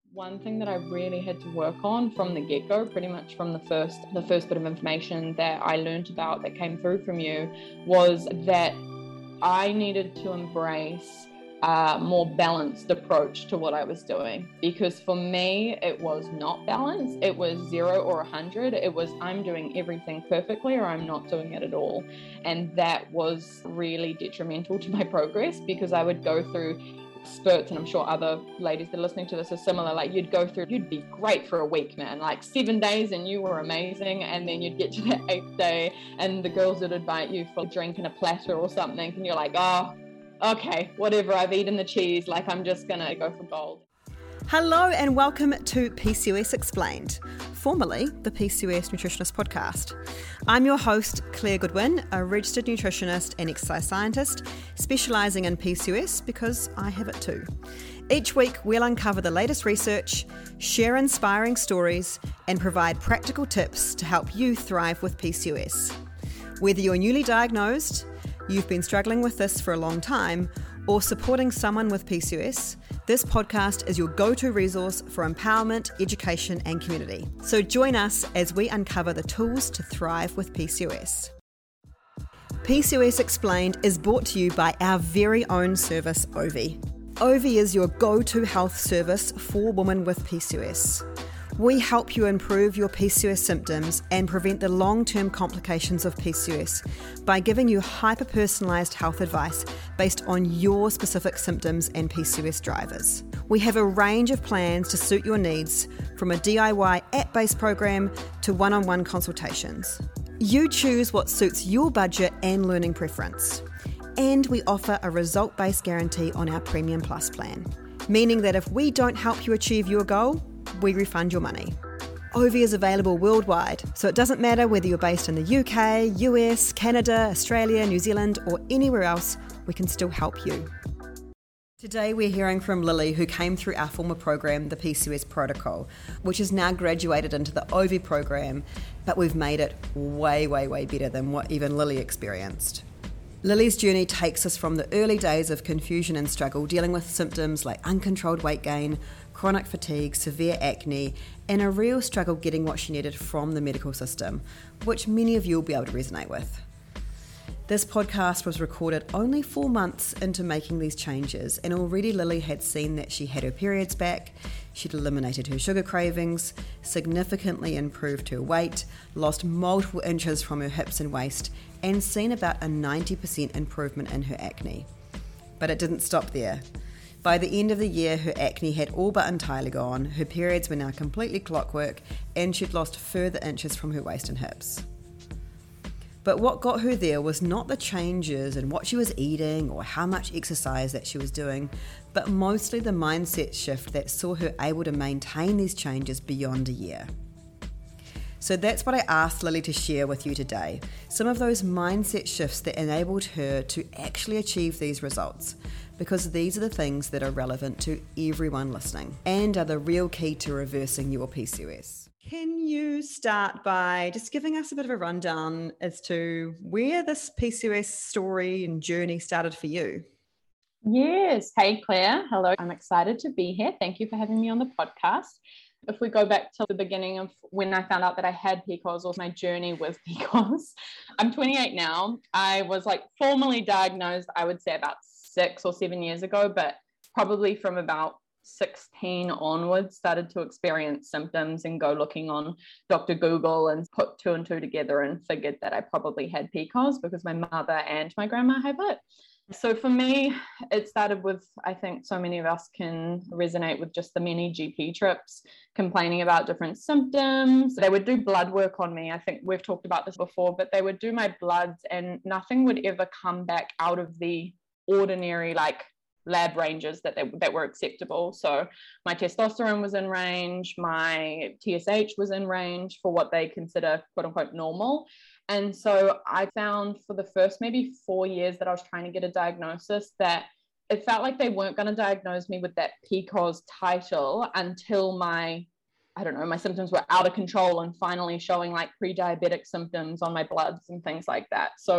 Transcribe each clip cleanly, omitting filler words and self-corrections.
One thing that I really had to work on from the get-go, pretty much from the first bit of information that I learned about that came through from you, was that I needed to embrace a more balanced approach to what I was doing. Because for me, it was not balanced. It was 0 or 100. It was I'm doing everything perfectly or I'm not doing it at all. And that was really detrimental to my progress, because I would go through spurts, and I'm sure other ladies that are listening to this are similar. Like, you'd be great for a week, man, like 7 days and you were amazing, and then you'd get to the 8th day and the girls would invite you for a drink and a platter or something, and you're like, oh, okay, whatever, I've eaten the cheese, like I'm just gonna go for gold. Hello and welcome to PCOS Explained, formerly the PCOS Nutritionist Podcast. I'm your host, Claire Goodwin, a registered nutritionist and exercise scientist, specialising in PCOS because I have it too. Each week, we'll uncover the latest research, share inspiring stories, and provide practical tips to help you thrive with PCOS. Whether you're newly diagnosed, you've been struggling with this for a long time, or supporting someone with PCOS, this podcast is your go-to resource for empowerment, education, and community. So join us as we uncover the tools to thrive with PCOS. PCOS Explained is brought to you by our very own service, Ovie. Ovie is your go-to health service for women with PCOS. We help you improve your PCOS symptoms and prevent the long-term complications of PCOS by giving you hyper-personalised health advice based on your specific symptoms and PCOS drivers. We have a range of plans to suit your needs, from a DIY app-based program to one-on-one consultations. You choose what suits your budget and learning preference. And we offer a result-based guarantee on our Premium Plus plan, meaning that if we don't help you achieve your goal, we refund your money. Ovie is available worldwide, so it doesn't matter whether you're based in the UK, US, Canada, Australia, New Zealand, or anywhere else, we can still help you. Today we're hearing from Lily, who came through our former program, the PCOS Protocol, which has now graduated into the Ovie program, but we've made it way, way, way better than what even Lily experienced. Lily's journey takes us from the early days of confusion and struggle, dealing with symptoms like uncontrolled weight gain, chronic fatigue, severe acne, and a real struggle getting what she needed from the medical system, which many of you will be able to resonate with. This podcast was recorded only 4 months into making these changes, and already Lily had seen that she had her periods back, she'd eliminated her sugar cravings, significantly improved her weight, lost multiple inches from her hips and waist, and seen about a 90% improvement in her acne. But it didn't stop there. By the end of the year, her acne had all but entirely gone, her periods were now completely clockwork, and she'd lost further inches from her waist and hips. But what got her there was not the changes in what she was eating or how much exercise that she was doing, but mostly the mindset shift that saw her able to maintain these changes beyond a year. So that's what I asked Lily to share with you today, some of those mindset shifts that enabled her to actually achieve these results, because these are the things that are relevant to everyone listening and are the real key to reversing your PCOS. Can you start by just giving us a bit of a rundown as to where this PCOS story and journey started for you? Yes. Hey, Claire. Hello. I'm excited to be here. Thank you for having me on the podcast. If we go back to the beginning of when I found out that I had PCOS, or my journey with PCOS, I'm 28 now. I was formally diagnosed, I would say about 6 or 7 years ago, but probably from about 16 onwards started to experience symptoms and go looking on Dr. Google and put 2 and 2 together and figured that I probably had PCOS because my mother and my grandma have it. So for me, it started with, I think so many of us can resonate with just the many GP trips, complaining about different symptoms. They would do blood work on me. I think we've talked about this before, but they would do my bloods and nothing would ever come back out of the ordinary, lab ranges that were acceptable. So my testosterone was in range, my TSH was in range for what they consider quote unquote normal. And so I found for the first maybe 4 years that I was trying to get a diagnosis that it felt like they weren't going to diagnose me with that PCOS title until my symptoms were out of control and finally showing pre-diabetic symptoms on my bloods and things like that. So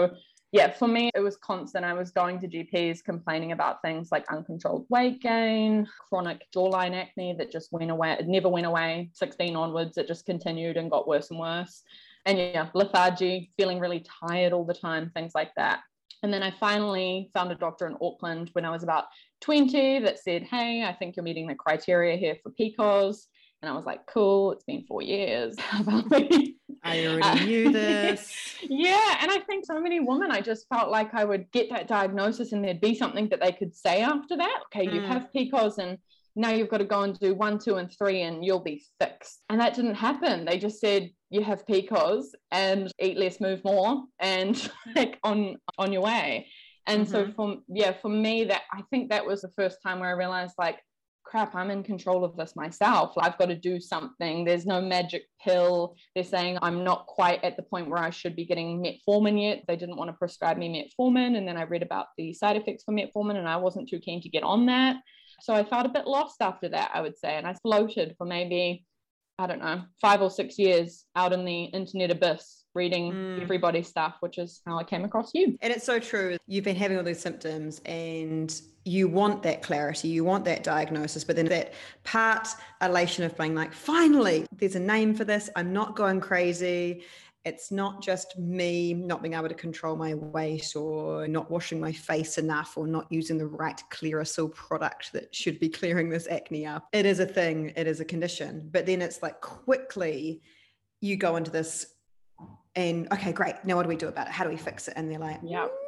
Yeah, for me, it was constant. I was going to GPs complaining about things like uncontrolled weight gain, chronic jawline acne that just went away. It never went away. 16 onwards, it just continued and got worse and worse. And yeah, lethargy, feeling really tired all the time, things like that. And then I finally found a doctor in Auckland when I was about 20 that said, hey, I think you're meeting the criteria here for PCOS. And I was like, cool, it's been 4 years. How about me? I already knew this. Yeah. And I think so many women, I just felt like I would get that diagnosis and there'd be something that they could say after that. Okay, you have PCOS and now you've got to go and do 1, 2, and 3 and you'll be fixed. And that didn't happen. They just said, you have PCOS and eat less, move more, and like on your way. And so for me, that I think that was the first time where I realized, like, crap, I'm in control of this myself. I've got to do something. There's no magic pill. They're saying I'm not quite at the point where I should be getting metformin yet. They didn't want to prescribe me metformin. And then I read about the side effects for metformin and I wasn't too keen to get on that. So I felt a bit lost after that, I would say. And I floated for maybe, I don't know, 5 or 6 years out in the internet abyss, reading everybody's stuff, which is how I came across you. And it's so true. You've been having all these symptoms and you want that clarity, you want that diagnosis, but then that part elation of being like, finally, there's a name for this. I'm not going crazy. It's not just me not being able to control my weight or not washing my face enough or not using the right Clearasil product that should be clearing this acne up. It is a thing. It is a condition. But then it's like quickly you go into this and, okay, great. Now what do we do about it? How do we fix it? And they're like,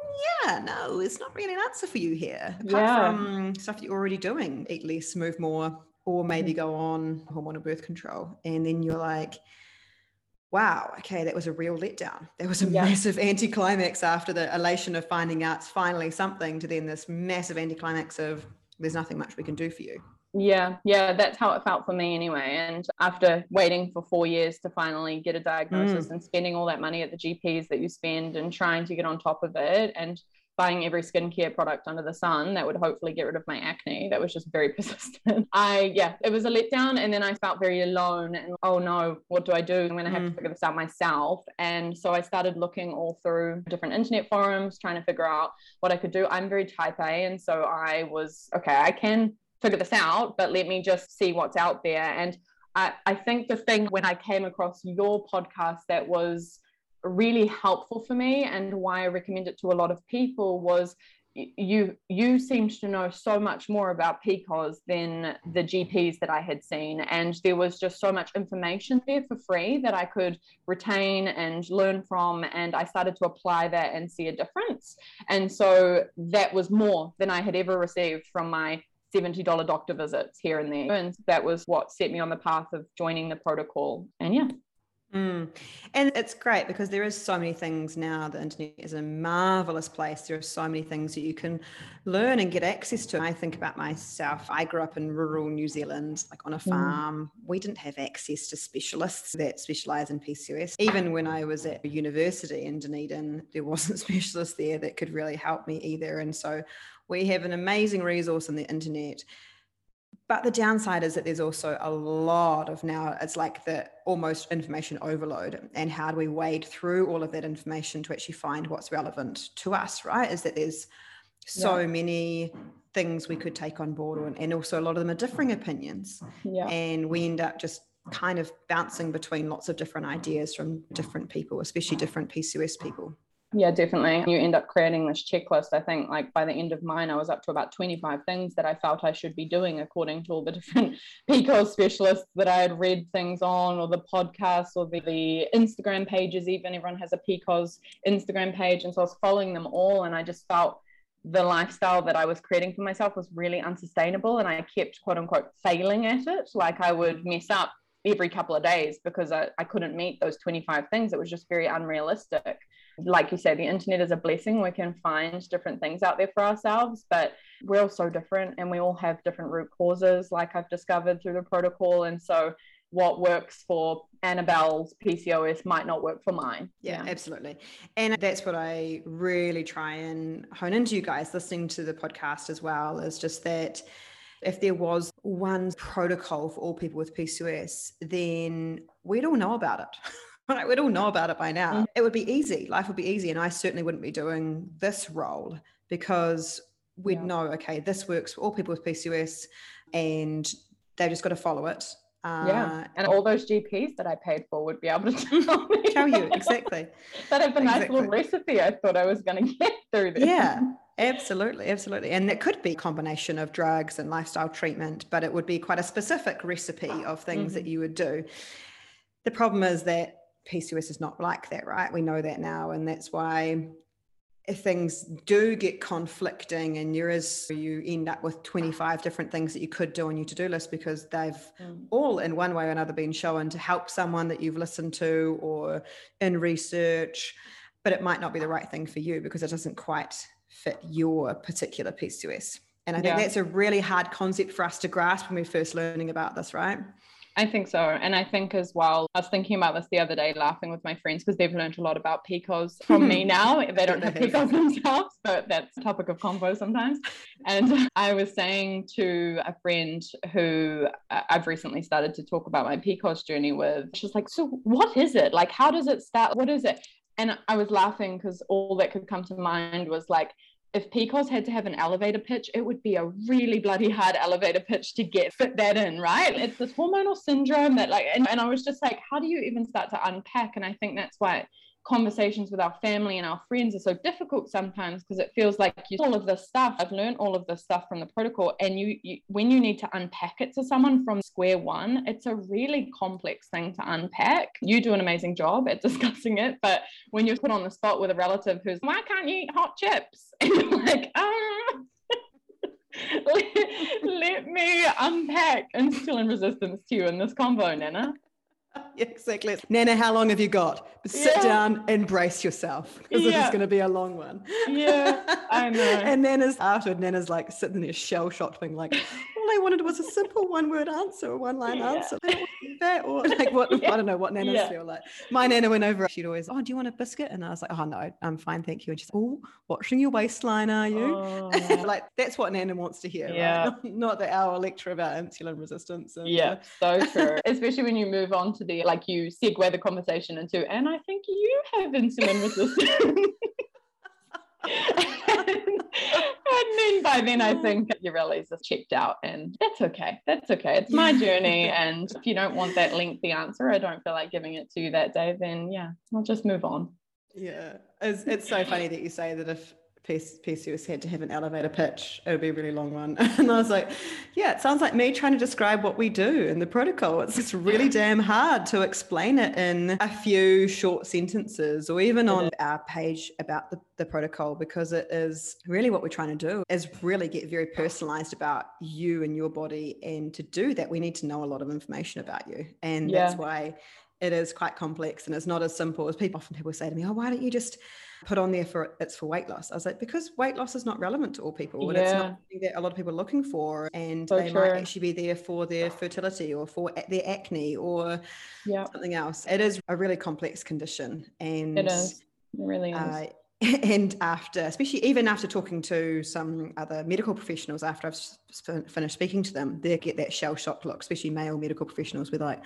no, it's not really an answer for you here. Apart from stuff you're already doing, eat less, move more, or maybe go on hormonal birth control. And then you're like, wow, okay, that was a real letdown. There was a massive anticlimax after the elation of finding out it's finally something to then this massive anticlimax of there's nothing much we can do for you. Yeah, that's how it felt for me anyway. And after waiting for 4 years to finally get a diagnosis and spending all that money at the GPs that you spend and trying to get on top of it and buying every skincare product under the sun that would hopefully get rid of my acne, that was just very persistent. It was a letdown. And then I felt very alone and, oh no, what do I do? I'm going to have to figure this out myself. And so I started looking all through different internet forums, trying to figure out what I could do. I'm very type A. And so I was, okay, I can figure this out, but let me just see what's out there. And I think the thing when I came across your podcast that was really helpful for me and why I recommend it to a lot of people was you seemed to know so much more about PCOS than the GPs that I had seen, and there was just so much information there for free that I could retain and learn from, and I started to apply that and see a difference. And so that was more than I had ever received from my $70 doctor visits here and there, and that was what set me on the path of joining the protocol. And and it's great because there is so many things now. The internet is a marvelous place. There are so many things that you can learn and get access to. I think about myself. I grew up in rural New Zealand, like on a farm. We didn't have access to specialists that specialize in PCOS. Even when I was at university in Dunedin, there wasn't specialists there that could really help me either. And so we have an amazing resource on the internet. But the downside is that there's also a lot of now, it's like the almost information overload. And how do we wade through all of that information to actually find what's relevant to us, right? Is that there's so many things we could take on board, and also a lot of them are differing opinions. And we end up just kind of bouncing between lots of different ideas from different people, especially different PCOS people. Yeah, definitely. You end up creating this checklist. I think like by the end of mine, I was up to about 25 things that I felt I should be doing according to all the different PCOS specialists that I had read things on, or the podcasts, or the Instagram pages. Even everyone has a PCOS Instagram page. And so I was following them all. And I just felt the lifestyle that I was creating for myself was really unsustainable. And I kept, quote unquote, failing at it. Like I would mess up every couple of days because I couldn't meet those 25 things. It was just very unrealistic. Like you say, the internet is a blessing. We can find different things out there for ourselves, but we're all so different and we all have different root causes, like I've discovered through the protocol. And so what works for Annabelle's PCOS might not work for mine. Yeah, absolutely. And that's what I really try and hone into, you guys listening to the podcast as well, is just that if there was one protocol for all people with PCOS, then we'd all know about it. Right, we'd all know about it by now. Mhm. It would be easy. Life would be easy. And I certainly wouldn't be doing this role because we'd Yeah. know, okay, this works for all people with PCOS and they've just got to follow it. Yeah. And all those GPs that I paid for would be able to tell me Tell you, exactly. that have a nice Exactly. little recipe I thought I was going to get through this. Yeah, absolutely, absolutely. And it could be a combination of drugs and lifestyle treatment, but it would be quite a specific recipe of things that you would do. The problem is that PCOS is not like that, right? We know that now. And that's why if things do get conflicting and you end up with 25 different things that you could do on your to-do list because they've all in one way or another been shown to help someone that you've listened to or in research, but it might not be the right thing for you because it doesn't quite fit your particular PCOS. And I think that's a really hard concept for us to grasp when we're first learning about this, right? I think so. And I think as well, I was thinking about this the other day, laughing with my friends because they've learned a lot about PCOS from me now. They don't have PCOS themselves, but that's a topic of convo sometimes. And I was saying to a friend who I've recently started to talk about my PCOS journey with, she's like, so what is it? Like, how does it start? What is it? And I was laughing because all that could come to mind was like, if PCOS had to have an elevator pitch, it would be a really bloody hard elevator pitch to fit that in, right? It's this hormonal syndrome that and I was just like, how do you even start to unpack? And I think that's why conversations with our family and our friends are so difficult sometimes because it feels like all of this stuff. I've learned all of this stuff from the protocol, and you when you need to unpack it to someone from square one, it's a really complex thing to unpack. You do an amazing job at discussing it, but when you're put on the spot with a relative who's, why can't you eat hot chips? And you're like, let me unpack insulin resistance to you in this convo, Nana. Yeah, exactly. Nana, how long have you got? Sit down and brace yourself because this is going to be a long one. Yeah, I know. And Nana's like sitting there shell-shocked being like, all I wanted was a simple one-word answer or one-line answer. I don't want to do that. Or like what, I don't know what Nanas feel like. My Nana went over, she'd always, oh, do you want a biscuit? And I was like, oh no, I'm fine, thank you. And she's like, oh, watching your waistline, are you? Oh. Like that's what Nana wants to hear, right? Not the hour lecture about insulin resistance. And, so true. Especially when you move on to the, like you segue the conversation into, and I think you have insulin resistance. And then by then I think your rallies are checked out, and that's okay. That's okay. It's my journey. And if you don't want that lengthy answer, I don't feel like giving it to you that day, then I'll just move on. Yeah. It's so funny that you say that if PCOS had to have an elevator pitch, it would be a really long one. And I was like, yeah, it sounds like me trying to describe what we do in the protocol. It's really damn hard to explain it in a few short sentences or even on our page about the protocol, because it is really what we're trying to do is really get very personalized about you and your body. And to do that, we need to know a lot of information about you. And that's why it is quite complex, and it's not as simple as people say to me, oh, why don't you just put on there it's for weight loss? I was like, because weight loss is not relevant to all people, and it's not something that a lot of people are looking for, and they might actually be there for their fertility or for their acne or something else. It is a really complex condition, and it is. It really is. And especially even after talking to some other medical professionals, after I've finished speaking to them, they get that shell-shocked look, especially male medical professionals. We're like,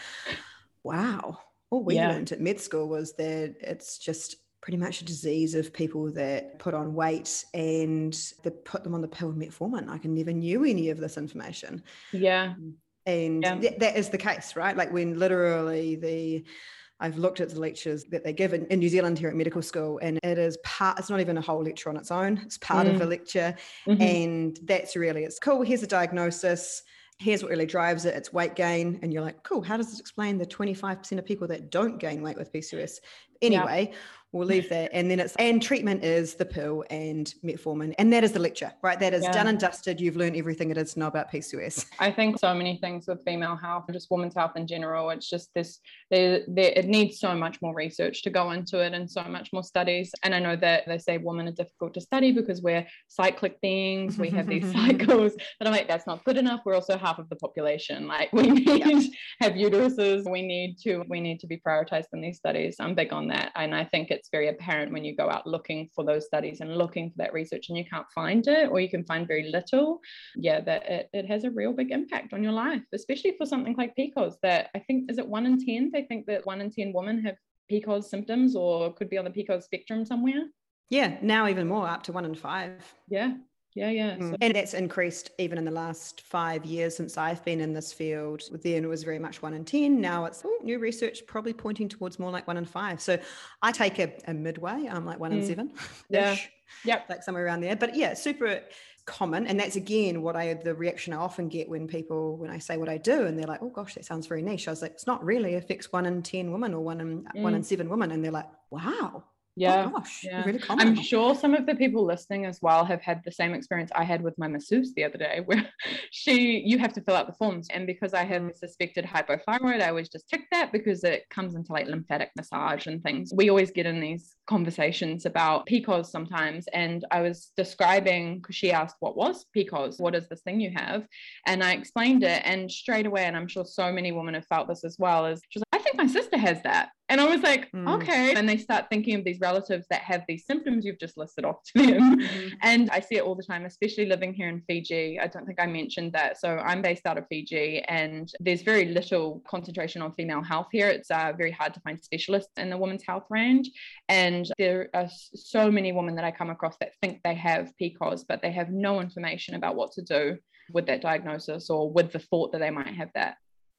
wow, all we learned at med school was that it's just pretty much a disease of people that put on weight and they put them on the pill metformin. Like I never knew any of this information. Yeah. And that is the case, right? Like when literally I've looked at the lectures that they give in New Zealand here at medical school, and it's not even a whole lecture on its own. It's part of a lecture. Mm-hmm. And that's really, it's cool. Here's a diagnosis. Here's what really drives it. It's weight gain. And you're like, cool. How does this explain the 25% of people that don't gain weight with PCOS? Anyway, we'll leave that. And then and treatment is the pill and metformin. And that is the lecture, right? That is done and dusted. You've learned everything it is to know about PCOS. I think so many things with female health, just women's health in general. It's just it needs so much more research to go into it and so much more studies. And I know that they say women are difficult to study because we're cyclic beings. We have these cycles. But I'm like, that's not good enough. We're also half of the population. Like we need to have uteruses. We need to be prioritized in these studies. I'm big on that. And I think it's very apparent when you go out looking for those studies and looking for that research and you can't find it, or you can find very little, that it has a real big impact on your life, especially for something like PCOS that I think, is it 1 in 10? They think that 1 in 10 women have PCOS symptoms or could be on the PCOS spectrum somewhere. Yeah, now even more, up to 1 in 5. Yeah. So. And that's increased even in the last 5 years since I've been in this field. Then it was very much 1 in 10. Now it's new research probably pointing towards more like 1 in 5. So I take a midway. I'm like 1 in 7. Yeah. Yep. Like somewhere around there. But yeah, super common. And that's again the reaction I often get when I say what I do, and they're like, oh gosh, that sounds very niche. I was like, it's not really. It affects 1 in 10 women or 1 in 7 women. And they're like, wow. Yeah. Oh gosh, yeah. really common. I'm sure some of the people listening as well have had the same experience I had with my masseuse the other day, where you have to fill out the forms. And because I have suspected hypothyroid, I always just tick that because it comes into like lymphatic massage and things. We always get in these conversations about PCOS sometimes. And I was describing, because she asked, what was PCOS? What is this thing you have? And I explained it. And straight away, and I'm sure so many women have felt this as well, is she was like, I think my sister has that. And I was like, okay. And they start thinking of these relatives that have these symptoms you've just listed off to them. And I see it all the time, especially living here in Fiji. I don't think I mentioned that. So I'm based out of Fiji, and there's very little concentration on female health here. It's very hard to find specialists in the women's health range. And there are so many women that I come across that think they have PCOS, but they have no information about what to do with that diagnosis or with the thought that they might have that.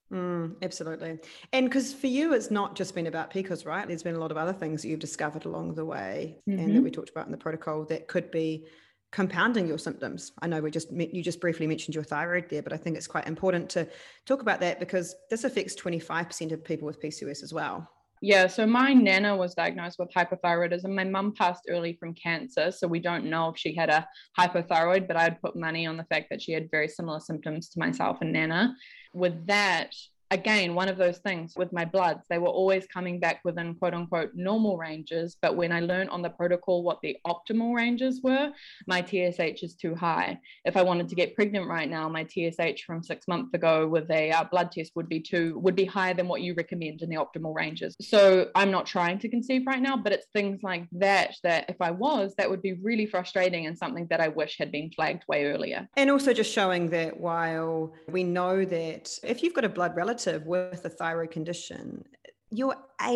Absolutely. And because for you, it's not just been about PCOS, right? There's been a lot of other things that you've discovered along the way and that we talked about in the protocol that could be compounding your symptoms. I know you just briefly mentioned your thyroid there, but I think it's quite important to talk about that because this affects 25% of people with PCOS as well. Yeah, so my nana was diagnosed with hypothyroidism. My mum passed early from cancer, so we don't know if she had a hypothyroid, but I'd put money on the fact that she had very similar symptoms to myself and nana. With that, again, one of those things with my bloods, they were always coming back within quote unquote normal ranges. But when I learned on the protocol what the optimal ranges were, my TSH is too high. If I wanted to get pregnant right now, my TSH from 6 months ago with a blood test would be higher than what you recommend in the optimal ranges. So I'm not trying to conceive right now, but it's things like that if I was, that would be really frustrating and something that I wish had been flagged way earlier. And also just showing that while we know that if you've got a blood relative with a thyroid condition, you're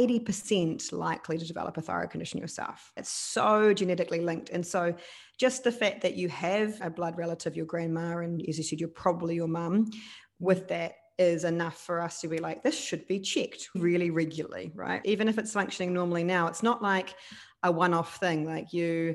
80% likely to develop a thyroid condition yourself. It's so genetically linked. And so just the fact that you have a blood relative, your grandma, and as you said, you're probably your mum, with that is enough for us to be like, this should be checked really regularly, right? Even if it's functioning normally now, it's not like a one-off thing. Like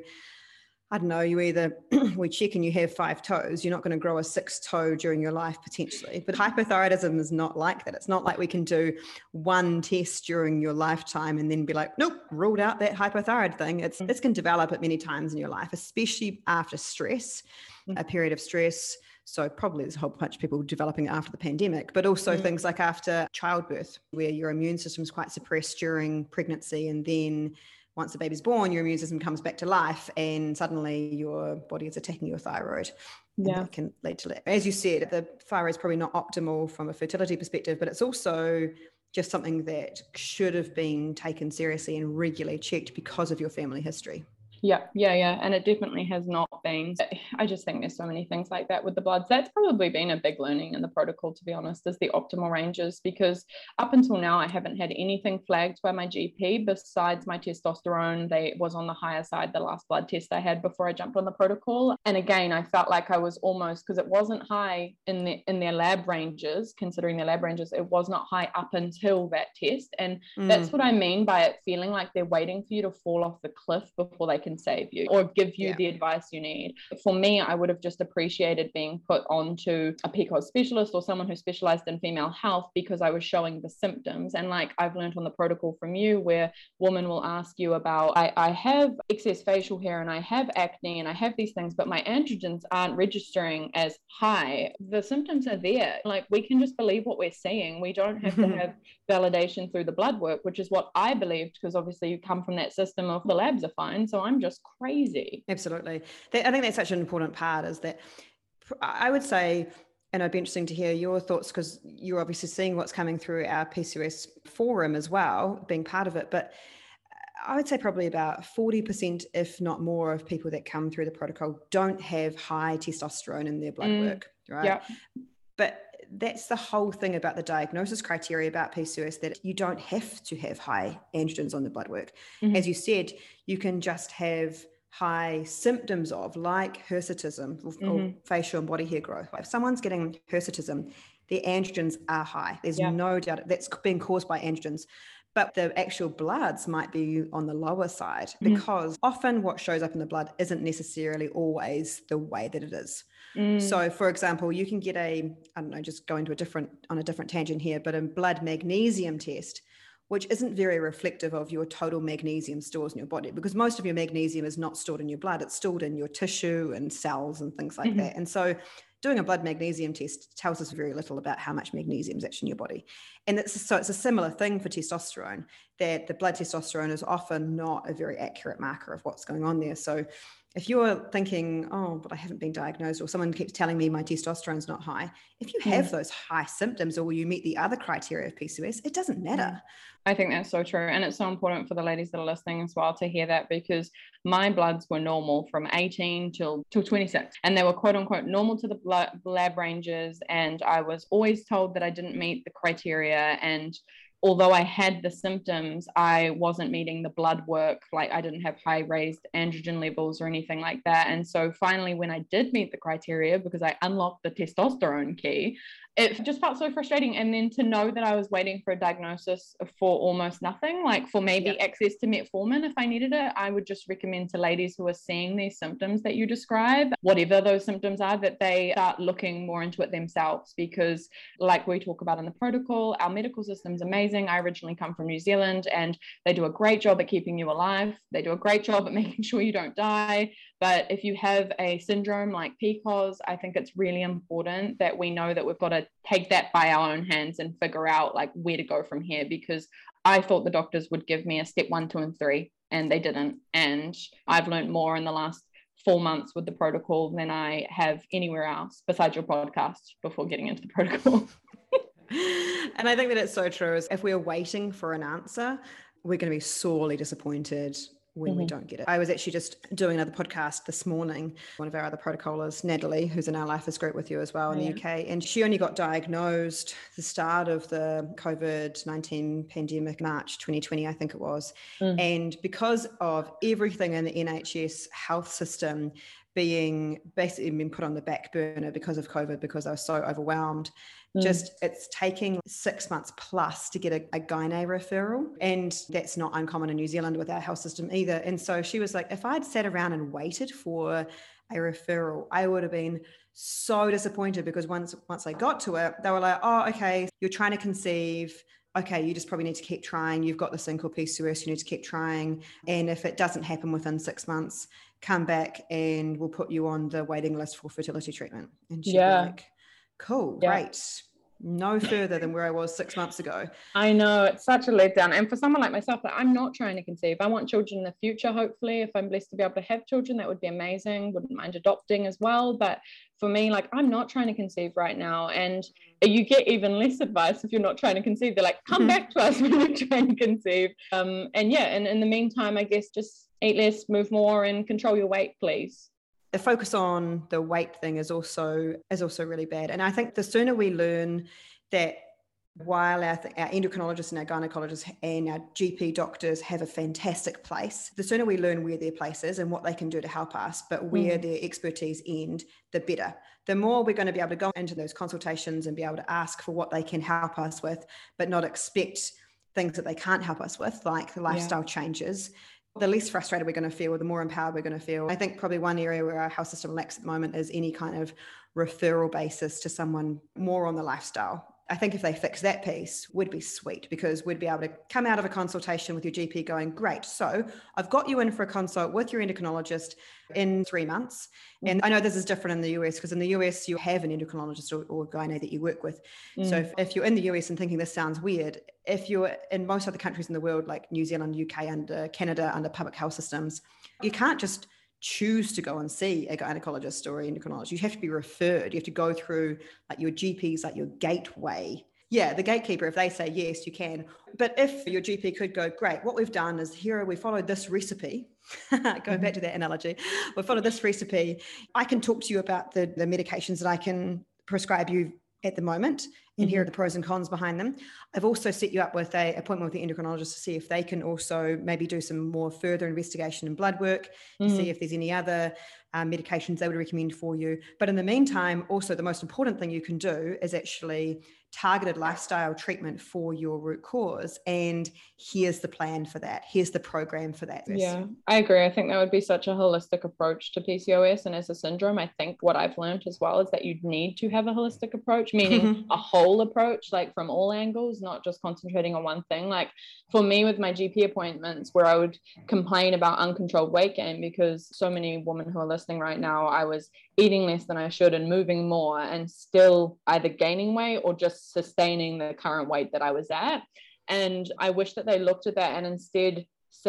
I don't know, we check and you have 5 toes, you're not going to grow a 6th toe during your life potentially. But hypothyroidism is not like that. It's not like we can do one test during your lifetime and then be like, nope, ruled out that hypothyroid thing. This can develop at many times in your life, especially after stress, a period of stress. So probably there's a whole bunch of people developing after the pandemic, but also things like after childbirth, where your immune system is quite suppressed during pregnancy, and then once the baby's born, your immune system comes back to life and suddenly your body is attacking your thyroid. Yeah. And that can lead to that. As you said, the thyroid is probably not optimal from a fertility perspective, but it's also just something that should have been taken seriously and regularly checked because of your family history. Yeah. And it definitely has not been. I just think there's so many things like that with the bloods. That's probably been a big learning in the protocol, to be honest, is the optimal ranges, because up until now, I haven't had anything flagged by my GP besides my testosterone. They was on the higher side the last blood test I had before I jumped on the protocol. And again, I felt like I was almost, because it wasn't high in their lab ranges, considering their lab ranges, it was not high up until that test. And that's what I mean by it feeling like they're waiting for you to fall off the cliff before they can save you or give you the advice you need. For me, I would have just appreciated being put onto a PCOS specialist or someone who specialized in female health, because I was showing the symptoms. And like I've learned on the protocol from you, where women will ask you about, I have excess facial hair and I have acne and I have these things, but my androgens aren't registering as high. The symptoms are there. Like, we can just believe what we're seeing. We don't have to have validation through the blood work, which is what I believed, because obviously you come from that system of the labs are fine, so I'm just crazy. Absolutely. I think that's such an important part, is that I would say, and it'd be interesting to hear your thoughts, because you're obviously seeing what's coming through our PCOS forum as well, being part of it. But I would say probably about 40%, if not more, of people that come through the protocol don't have high testosterone in their blood work, right? Yeah. But that's the whole thing about the diagnosis criteria about PCOS, that you don't have to have high androgens on the blood work. As you said, you can just have high symptoms of, like hirsutism or facial and body hair growth. If someone's getting hirsutism, their androgens are high. There's no doubt that's being caused by androgens. But the actual bloods might be on the lower side, because often what shows up in the blood isn't necessarily always the way that it is. So, for example, you can get I don't know, just going to on a different tangent here, but a blood magnesium test, which isn't very reflective of your total magnesium stores in your body, because most of your magnesium is not stored in your blood. It's stored in your tissue and cells and things like that. And so doing a blood magnesium test tells us very little about how much magnesium is actually in your body. And it's a similar thing for testosterone, that the blood testosterone is often not a very accurate marker of what's going on there. So if you're thinking, oh, but I haven't been diagnosed, or someone keeps telling me my testosterone's not high, if you have those high symptoms, or you meet the other criteria of PCOS, it doesn't matter. I think that's so true. And it's so important for the ladies that are listening as well to hear that, because my bloods were normal from 18 till 26. And they were quote unquote normal to the lab ranges. And I was always told that I didn't meet the criteria. And although I had the symptoms, I wasn't meeting the blood work. Like, I didn't have high raised androgen levels or anything like that. And so finally, when I did meet the criteria, because I unlocked the testosterone key, it just felt so frustrating. And then to know that I was waiting for a diagnosis for almost nothing, like for maybe access to metformin if I needed it, I would just recommend to ladies who are seeing these symptoms that you describe, whatever those symptoms are, that they start looking more into it themselves. Because like we talk about in the protocol, our medical system's amazing. I originally come from New Zealand, and they do a great job at keeping you alive. They do a great job at making sure you don't die. But if you have a syndrome like PCOS, I think it's really important that we know that we've got to take that by our own hands and figure out like where to go from here, because I thought the doctors would give me a step 1, 2, and 3, and they didn't. And I've learned more in the last 4 months with the protocol than I have anywhere else besides your podcast before getting into the protocol. And I think that it's so true. Is if we're waiting for an answer, we're going to be sorely disappointed when we don't get it. I was actually just doing another podcast this morning. One of our other protocolers, Natalie, who's in our Lifers group with you as well in the UK, and she only got diagnosed the start of the COVID-19 pandemic, March 2020, I think it was. And because of everything in the NHS health system being basically been put on the back burner because of COVID, because I was so overwhelmed, it's taking 6 months plus to get a gynae referral. And that's not uncommon in New Zealand with our health system either. And so she was like, if I'd sat around and waited for a referral, I would have been so disappointed, because once I got to it, they were like, oh, okay, you're trying to conceive. Okay, you just probably need to keep trying. You've got this thing called PCOS, you need to keep trying. And if it doesn't happen within 6 months, come back and we'll put you on the waiting list for fertility treatment. And she'd be like, cool, great. No further than where I was 6 months ago. I know, it's such a letdown. And for someone like myself, that I'm not trying to conceive. I want children in the future, hopefully. If I'm blessed to be able to have children, that would be amazing. Wouldn't mind adopting as well. But for me, like, I'm not trying to conceive right now. And you get even less advice if you're not trying to conceive. They're like, come back to us when you're trying to conceive. And in the meantime, I guess just eat less, move more, and control your weight, please. The focus on the weight thing is also really bad. And I think the sooner we learn that while our endocrinologists and our gynecologists and our GP doctors have a fantastic place, the sooner we learn where their place is and what they can do to help us, but where their expertise end, the better. The more we're going to be able to go into those consultations and be able to ask for what they can help us with, but not expect things that they can't help us with, like the lifestyle changes, the less frustrated we're going to feel, the more empowered we're going to feel. I think probably one area where our health system lacks at the moment is any kind of referral basis to someone more on the lifestyle. I think if they fix that piece, would be sweet, because we'd be able to come out of a consultation with your GP going, great, so I've got you in for a consult with your endocrinologist in 3 months. And I know this is different in the US, because in the US, you have an endocrinologist or gynae that you work with. So if you're in the US and thinking this sounds weird, if you're in most other countries in the world, like New Zealand, UK, Canada, under public health systems, you can't just choose to go and see a gynecologist or an endocrinologist. You have to be referred. You have to go through like your GP's, like your gateway. Yeah, the gatekeeper, if they say yes, you can. But if your GP could go, great, what we've done is here, we followed this recipe. Going back to that analogy, we followed this recipe. I can talk to you about the medications that I can prescribe you at the moment, and here are the pros and cons behind them. I've also set you up with an appointment with the endocrinologist to see if they can also maybe do some more further investigation and blood work to see if there's any other medications they would recommend for you. But in the meantime, also the most important thing you can do is actually targeted lifestyle treatment for your root cause. And here's the plan for that. Here's the program for that. Yeah, I agree. I think that would be such a holistic approach to PCOS and as a syndrome. I think what I've learned as well is that you need to have a holistic approach, meaning a whole approach, like from all angles, not just concentrating on one thing. Like for me with my GP appointments, where I would complain about uncontrolled weight gain, because so many women who are listening right now, I was eating less than I should and moving more and still either gaining weight or just sustaining the current weight that I was at. And I wish that they looked at that and instead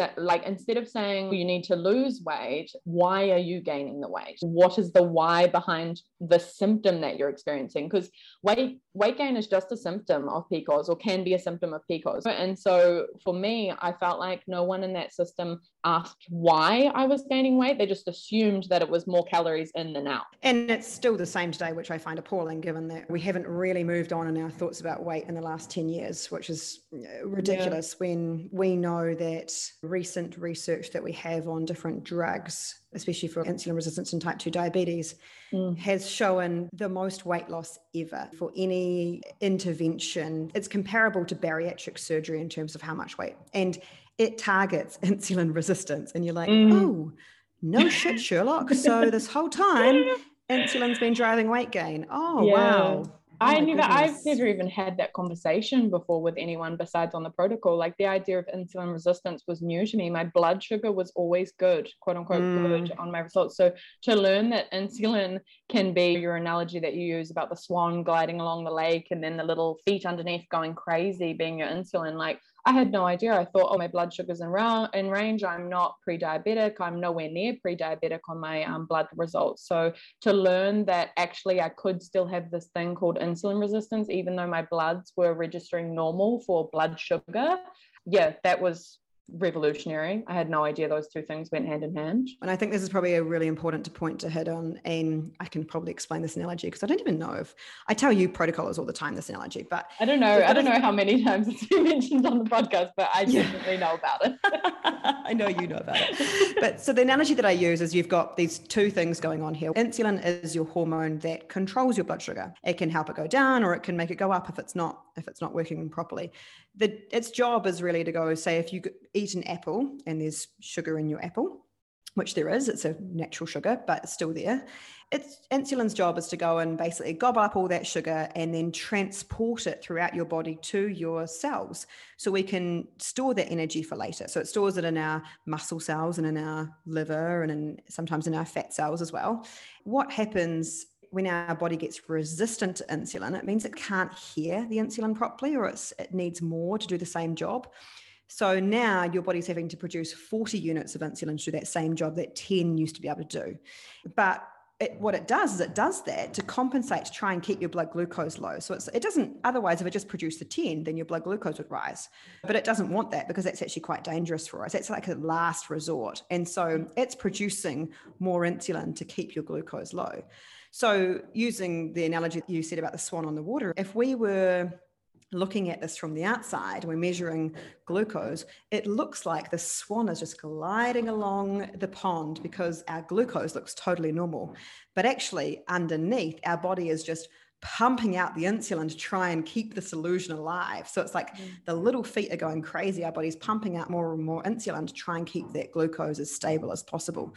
of saying you need to lose weight, why are you gaining the weight? What is the why behind the symptom that you're experiencing? Because weight gain is just a symptom of PCOS, or can be a symptom of PCOS. And so for me, I felt like no one in that system asked why I was gaining weight. They just assumed that it was more calories in than out. And it's still the same today, which I find appalling, given that we haven't really moved on in our thoughts about weight in the last 10 years, which is ridiculous when we know that recent research that we have on different drugs, especially for insulin resistance and type 2 diabetes, has shown the most weight loss ever for any intervention. It's comparable to bariatric surgery in terms of how much weight. And it targets insulin resistance. And you're like, oh, no shit, Sherlock. So this whole time, insulin's been driving weight gain. Oh, wow. I've never even had that conversation before with anyone besides on the protocol. Like the idea of insulin resistance was new to me. My blood sugar was always good, quote unquote, good on my results. So to learn that insulin can be your analogy that you use about the swan gliding along the lake and then the little feet underneath going crazy being your insulin, like I had no idea. I thought, oh, my blood sugar's in range. I'm not pre-diabetic. I'm nowhere near pre-diabetic on my blood results. So to learn that actually I could still have this thing called insulin resistance, even though my bloods were registering normal for blood sugar. Yeah, that was revolutionary. I had no idea those two things went hand in hand. And I think this is probably a really important point to hit on. And I can probably explain this analogy because I don't even know if I tell you protocols all the time, this analogy, but I don't know how many times it's been mentioned on the podcast, but I definitely know about it. I know you know about it. But so the analogy that I use is you've got these two things going on here. Insulin is your hormone that controls your blood sugar. It can help it go down or it can make it go up if it's not working properly. Its job is really to go, say, if you eat an apple and there's sugar in your apple, which there is, it's a natural sugar, but it's still there. Insulin's job is to go and basically gobble up all that sugar and then transport it throughout your body to your cells so we can store that energy for later. So it stores it in our muscle cells and in our liver and sometimes in our fat cells as well. What happens when our body gets resistant to insulin, it means it can't hear the insulin properly, or it needs more to do the same job. So now your body's having to produce 40 units of insulin to do that same job that 10 used to be able to do. But what it does is it does that to compensate, to try and keep your blood glucose low. So it doesn't, otherwise, if it just produced the 10, then your blood glucose would rise. But it doesn't want that because that's actually quite dangerous for us. It's like a last resort. And so it's producing more insulin to keep your glucose low. So using the analogy that you said about the swan on the water, if we were looking at this from the outside, we're measuring glucose, it looks like the swan is just gliding along the pond because our glucose looks totally normal. But actually underneath, our body is just pumping out the insulin to try and keep this illusion alive. So it's like the little feet are going crazy. Our body's pumping out more and more insulin to try and keep that glucose as stable as possible.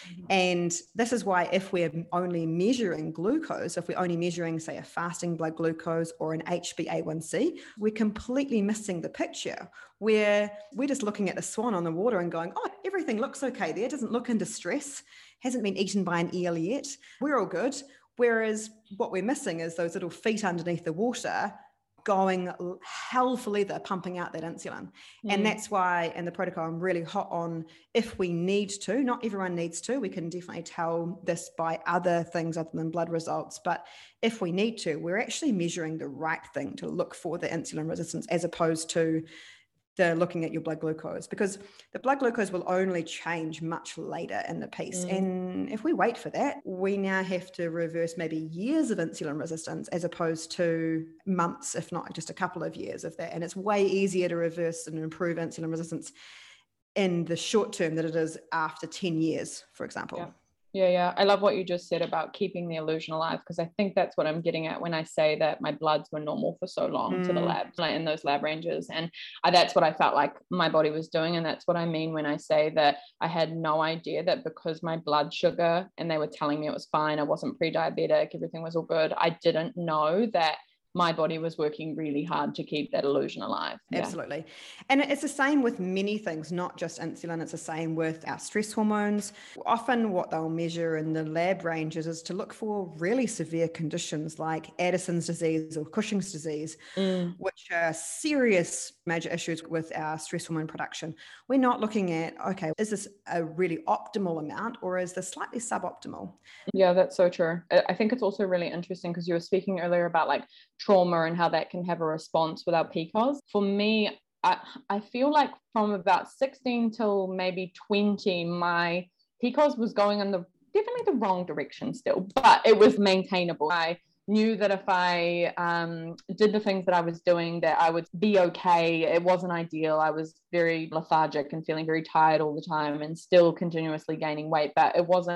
And this is why if we're only measuring glucose, if we're only measuring, say, a fasting blood glucose or an HbA1c, we're completely missing the picture where we're just looking at the swan on the water and going, oh, everything looks okay there. It doesn't look in distress, hasn't been eaten by an eel yet. We're all good. Whereas what we're missing is those little feet underneath the water going hell for leather, pumping out that insulin. And that's why in the protocol, I'm really hot on if we need to, not everyone needs to, we can definitely tell this by other things other than blood results. But if we need to, we're actually measuring the right thing to look for the insulin resistance as opposed to they're looking at your blood glucose, because the blood glucose will only change much later in the piece. And if we wait for that, we now have to reverse maybe years of insulin resistance as opposed to months, if not just a couple of years of that. And it's way easier to reverse and improve insulin resistance in the short term than it is after 10 years, for example. Yeah. Yeah. I love what you just said about keeping the illusion alive, because I think that's what I'm getting at when I say that my bloods were normal for so long to the lab, like in those lab ranges. And that's what I felt like my body was doing. And that's what I mean when I say that I had no idea that because my blood sugar, and they were telling me it was fine, I wasn't pre-diabetic, everything was all good, I didn't know that my body was working really hard to keep that illusion alive. Absolutely. And it's the same with many things, not just insulin. It's the same with our stress hormones. Often what they'll measure in the lab ranges is to look for really severe conditions like Addison's disease or Cushing's disease, which are serious major issues with our stress hormone production. We're not looking at, okay, is this a really optimal amount or is this slightly suboptimal? Yeah, that's so true. I think it's also really interesting because you were speaking earlier about like trauma and how that can have a response with our PCOS. For me, I feel like from about 16 till maybe 20, my PCOS was going in definitely the wrong direction still, but it was maintainable. I knew that if I did the things that I was doing, that I would be okay. It wasn't ideal. I was very lethargic and feeling very tired all the time and still continuously gaining weight, but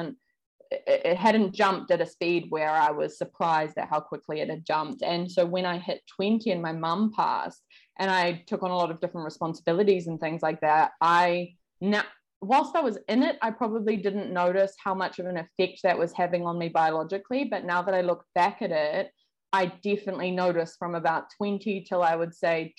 it hadn't jumped at a speed where I was surprised at how quickly it had jumped. And so when I hit 20 and my mum passed and I took on a lot of different responsibilities and things like that, whilst I was in it, I probably didn't notice how much of an effect that was having on me biologically. But now that I look back at it, I definitely noticed from about 20 till I would say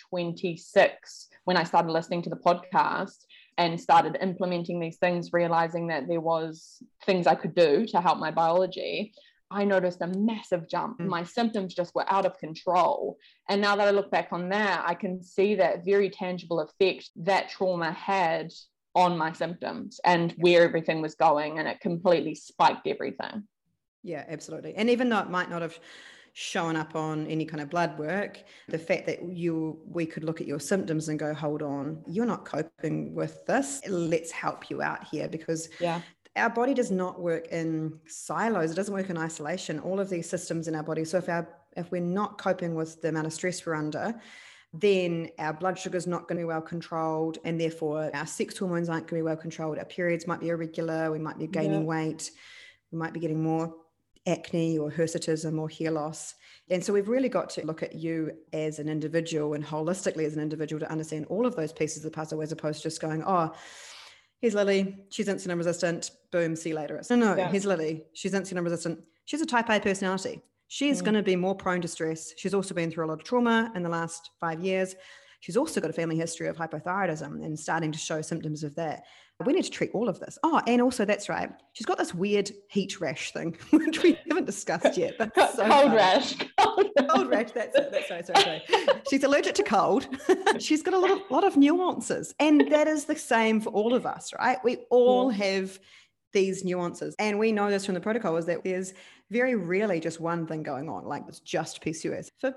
26, when I started listening to the podcast and started implementing these things, realizing that there was things I could do to help my biology, I noticed a massive jump. My symptoms just were out of control. And now that I look back on that, I can see that very tangible effect that trauma had on my symptoms and where everything was going. And it completely spiked everything. Yeah, absolutely. And even though it might not have shown up on any kind of blood work, the fact that we could look at your symptoms and go, hold on, you're not coping with this, let's help you out here, because our body does not work in silos. It doesn't work in isolation. All of these systems in our body. So if we're not coping with the amount of stress we're under, then our blood sugar is not going to be well controlled, and therefore our sex hormones aren't going to be well controlled. Our periods might be irregular. We might be gaining weight. We might be getting more acne or hirsutism or hair loss. And so we've really got to look at you as an individual and holistically as an individual to understand all of those pieces of the puzzle, as opposed to just going, oh, here's Lily, she's insulin resistant, boom, see you later. Here's Lily, she's insulin resistant, she's a type A personality. She's going to be more prone to stress. She's also been through a lot of trauma in the last 5 years. She's also got a family history of hypothyroidism and starting to show symptoms of that. We need to treat all of this. Oh, and also, that's right, she's got this weird heat rash thing, which we haven't discussed yet. That's so cold funny. rash. Cold rash, that's it. Sorry. She's allergic to cold. She's got a lot of nuances. And that is the same for all of us, right? We all have these nuances. And we know this from the protocol, is that there's very rarely just one thing going on, like it's just PCOS. For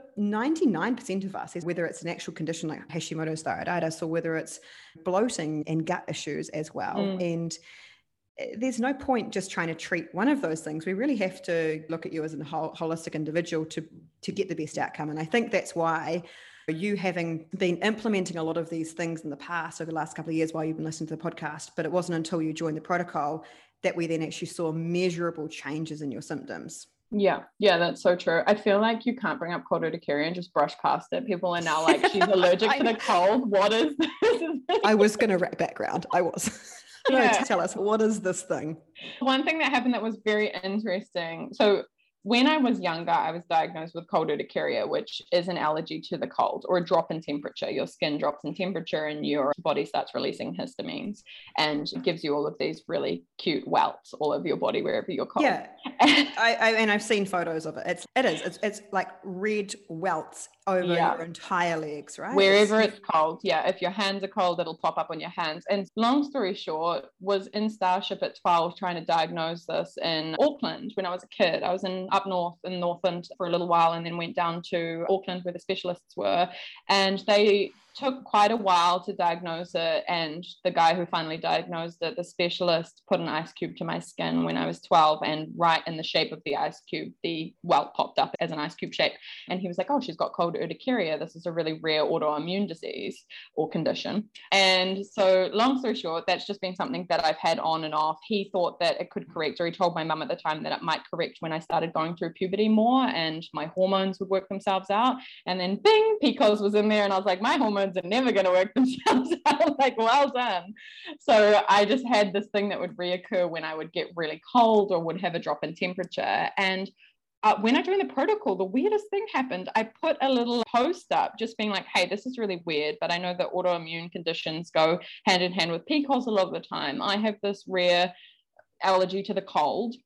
99% of us, whether it's an actual condition like Hashimoto's thyroiditis or whether it's bloating and gut issues as well. And there's no point just trying to treat one of those things. We really have to look at you as a holistic individual to get the best outcome. And I think that's why you, having been implementing a lot of these things in the past over the last couple of years while you've been listening to the podcast, but it wasn't until you joined the protocol that we then actually saw measurable changes in your symptoms. Yeah, that's so true. I feel like you can't bring up cold urticaria and just brush past it. People are now like, she's allergic to the cold. What is this? I was going to wrap background. I was. Tell us, what is this thing? One thing that happened that was very interesting. So when I was younger, I was diagnosed with cold urticaria, which is an allergy to the cold or a drop in temperature. Your skin drops in temperature and your body starts releasing histamines and gives you all of these really cute welts all over your body wherever you're cold. Yeah, and I've seen photos of it. It's like red welts over your entire legs, right? Wherever it's cold. Yeah, if your hands are cold, it'll pop up on your hands. And long story short, was in Starship at 12 trying to diagnose this in Auckland when I was a kid. I was up north in Northland for a little while and then went down to Auckland where the specialists were. And they took quite a while to diagnose it. And the guy who finally diagnosed it, the specialist, put an ice cube to my skin when I was 12, and right in the shape of the ice cube, the welt popped up as an ice cube shape. And he was like, oh, she's got cold urticaria. This is a really rare autoimmune disease or condition. And so long story short, that's just been something that I've had on and off. He thought that it could correct, or he told my mum at the time that it might correct when I started going through puberty more and my hormones would work themselves out. And then bing, PCOS was in there, and I was like, my hormones are never going to work themselves out. Like, well done. So I just had this thing that would reoccur when I would get really cold or would have a drop in temperature. And when I joined the protocol, the weirdest thing happened. I put a little post up just being like, hey, this is really weird, but I know that autoimmune conditions go hand in hand with PCOS a lot of the time. I have this rare allergy to the cold,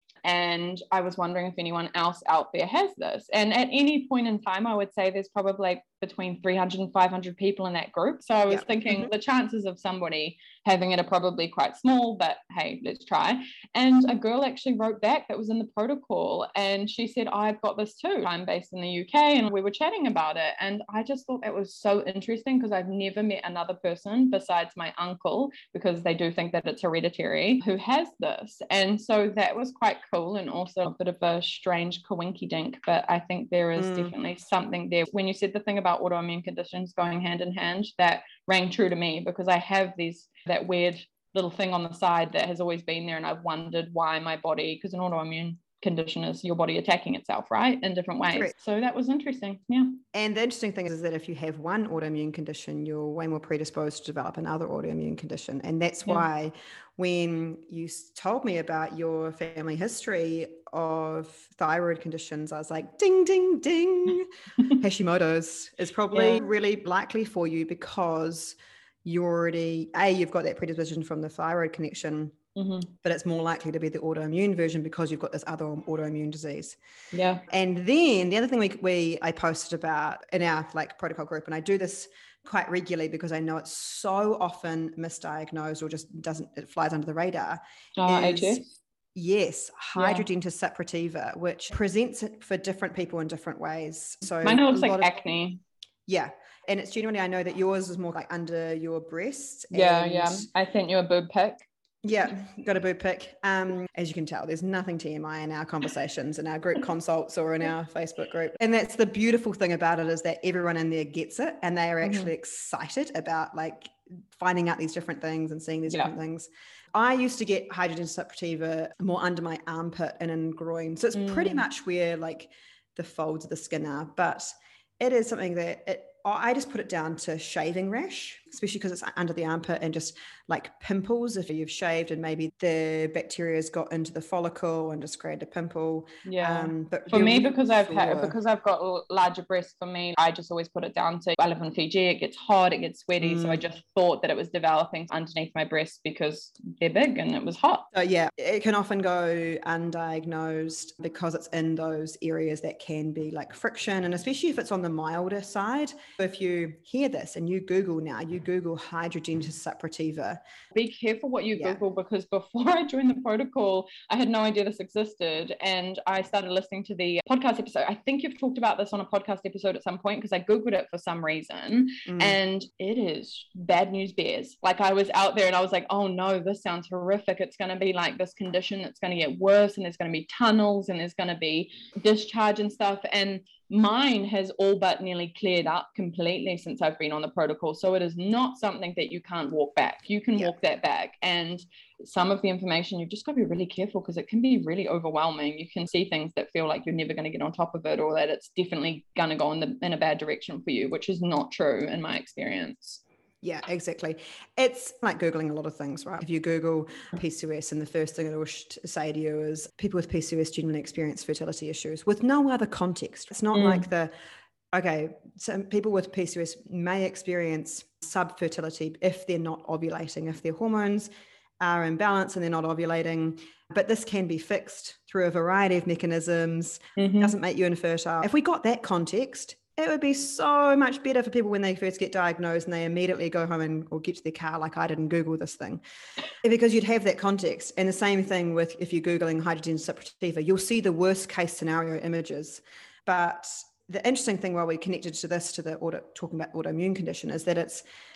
and I was wondering if anyone else out there has this. And at any point in time, I would say there's probably like between 300 and 500 people in that group. So I was thinking the chances of somebody having it are probably quite small, but hey, let's try. And a girl actually wrote back that was in the protocol, and she said, I've got this too. I'm based in the UK, and we were chatting about it. And I just thought that was so interesting, because I've never met another person besides my uncle, because they do think that it's hereditary, who has this. And so that was quite cool, and also a bit of a strange coinky dink, but I think there is definitely something there. When you said the thing about autoimmune conditions going hand in hand, that rang true to me, because I have that weird little thing on the side that has always been there, and I've wondered why my body, because an autoimmune condition is your body attacking itself, right, in different ways. Correct. So that was interesting. Yeah. And the interesting thing is that if you have one autoimmune condition, you're way more predisposed to develop another autoimmune condition. And that's why when you told me about your family history of thyroid conditions, I was like, ding, ding, ding. Hashimoto's is probably really likely for you, because you already, you've got that predisposition from the thyroid connection, but it's more likely to be the autoimmune version because you've got this other autoimmune disease. Yeah. And then the other thing I posted about in our like protocol group, and I do this quite regularly because I know it's so often misdiagnosed or just it flies under the radar. HS? Yes, hidradenitis suppurativa, which presents for different people in different ways. So mine looks like acne. Yeah. And it's generally, I know that yours is more like under your breast. Yeah. I sent you a boob pic. Yeah, got a boob pic. As you can tell, there's nothing TMI in our conversations, in our group consults or in our Facebook group. And that's the beautiful thing about it, is that everyone in there gets it, and they are actually excited about like finding out these different things and seeing these different things. I used to get hidradenitis suppurativa more under my armpit and in groin. So it's pretty much where like the folds of the skin are, but it is something that I just put it down to shaving rash, especially because it's under the armpit, and just like pimples if you've shaved and maybe the bacteria has got into the follicle and just created a pimple. But for me, because I've got larger breasts, for me, I just always put it down to I live in Fiji. It gets hot, it gets sweaty. So I just thought that it was developing underneath my breasts because they're big and it was hot. So yeah, it can often go undiagnosed because it's in those areas that can be like friction, and especially if it's on the milder side. If you hear this and you Google hidradenitis suppurativa. Be careful what you Google, because before I joined the protocol, I had no idea this existed. And I started listening to the podcast episode. I think you've talked about this on a podcast episode at some point, because I Googled it for some reason. And it is bad news bears. Like, I was out there and I was like, oh no, this sounds horrific. It's going to be like this condition that's going to get worse, and there's going to be tunnels, and there's going to be discharge and stuff. And mine has all but nearly cleared up completely since I've been on the protocol. So it is not something that you can't walk back. You can walk that back. And some of the information, you've just got to be really careful, because it can be really overwhelming. You can see things that feel like you're never going to get on top of it, or that it's definitely going to go in a bad direction for you, which is not true in my experience. Yeah, exactly. It's like Googling a lot of things, right? If you Google PCOS, and the first thing it will say to you is people with PCOS generally experience fertility issues with no other context. It's not like some people with PCOS may experience subfertility if they're not ovulating, if their hormones are in balance and they're not ovulating. But this can be fixed through a variety of mechanisms. It doesn't make you infertile. If we got that context, it would be so much better for people when they first get diagnosed and they immediately go home or get to their car like I did and Google this thing, because you'd have that context. And the same thing with if you're Googling hidradenitis suppurativa, you'll see the worst case scenario images. But the interesting thing while we connected to this, talking about autoimmune condition, is that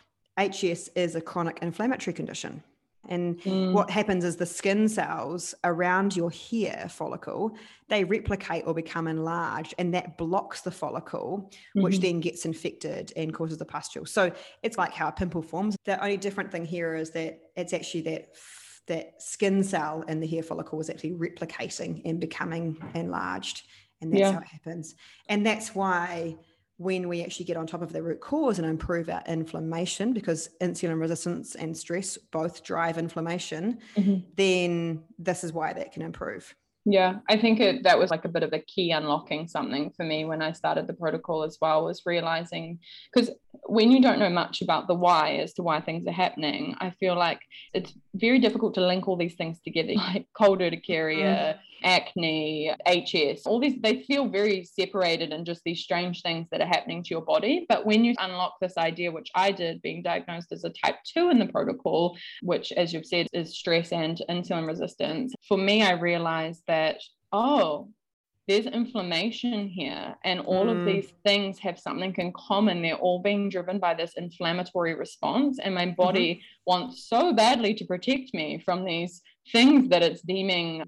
HS is a chronic inflammatory condition. And what happens is the skin cells around your hair follicle, they replicate or become enlarged, and that blocks the follicle, which then gets infected and causes the pustule. So it's like how a pimple forms. The only different thing here is that it's actually that skin cell in the hair follicle is actually replicating and becoming enlarged. And that's how it happens. And that's why when we actually get on top of the root cause and improve our inflammation, because insulin resistance and stress both drive inflammation, then this is why that can improve. Yeah, I think that was like a bit of a key unlocking something for me when I started the protocol as well, was realizing, because when you don't know much about the why as to why things are happening, I feel like it's very difficult to link all these things together, like cold urticaria, acne, HS, all these, they feel very separated and just these strange things that are happening to your body. But when you unlock this idea, which I did, being diagnosed as a type 2 in the protocol, which, as you've said, is stress and insulin resistance, for me, I realized that, oh, there's inflammation here, and all of these things have something in common. They're all being driven by this inflammatory response, and my body wants so badly to protect me from these things that it's deeming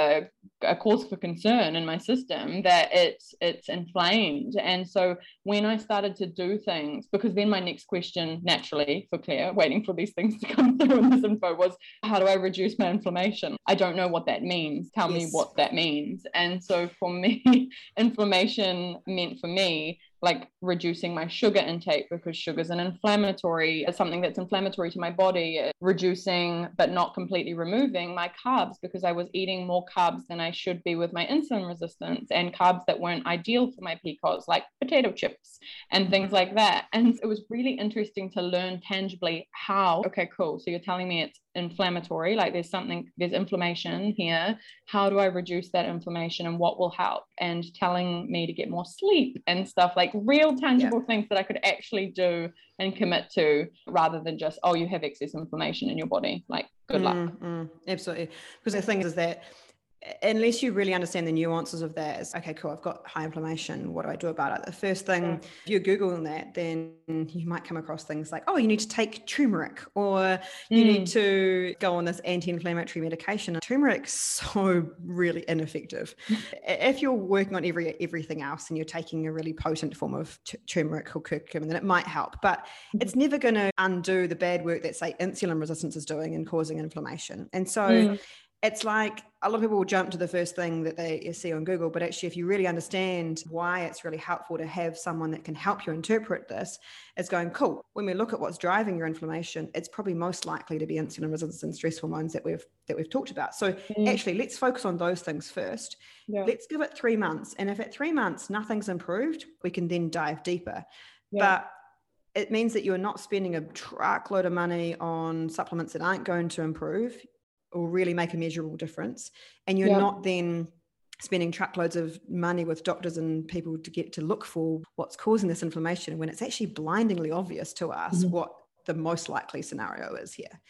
a cause for concern in my system, that it's inflamed. And so when I started to do things, because then my next question naturally for Claire, waiting for these things to come through in this info, was how do I reduce my inflammation? I don't know what that means. Tell me what that means. And so for me, inflammation meant for me like reducing my sugar intake, because sugar is something that's inflammatory to my body, reducing but not completely removing my carbs, because I was eating more carbs than I should be with my insulin resistance, and carbs that weren't ideal for my PCOS, like potato chips and things like that. And it was really interesting to learn tangibly how, okay, cool, so you're telling me it's inflammatory, like there's inflammation here. How do I reduce that inflammation, and what will help? And telling me to get more sleep and stuff, like real tangible things that I could actually do and commit to, rather than just, oh, you have excess inflammation in your body, like good luck. Absolutely. Because the thing is that unless you really understand the nuances of that, it's okay, cool, I've got high inflammation, what do I do about it? The first thing, if you're Googling that, then you might come across things like, oh, you need to take turmeric, or you need to go on this anti-inflammatory medication. Turmeric's so really ineffective. If you're working on everything else and you're taking a really potent form of turmeric or curcumin, then it might help, but it's never going to undo the bad work that, say, insulin resistance is doing and causing inflammation. And so it's like a lot of people will jump to the first thing that they see on Google, but actually if you really understand why it's really helpful to have someone that can help you interpret this, it's going, cool, when we look at what's driving your inflammation, it's probably most likely to be insulin resistance and stress hormones that we've talked about. So actually let's focus on those things first. Let's give it 3 months. And if at 3 months nothing's improved, we can then dive deeper. But it means that you're not spending a truckload of money on supplements that aren't going to improve or really make a measurable difference. And you're not then spending truckloads of money with doctors and people to get to look for what's causing this inflammation, when it's actually blindingly obvious to us what the most likely scenario is here.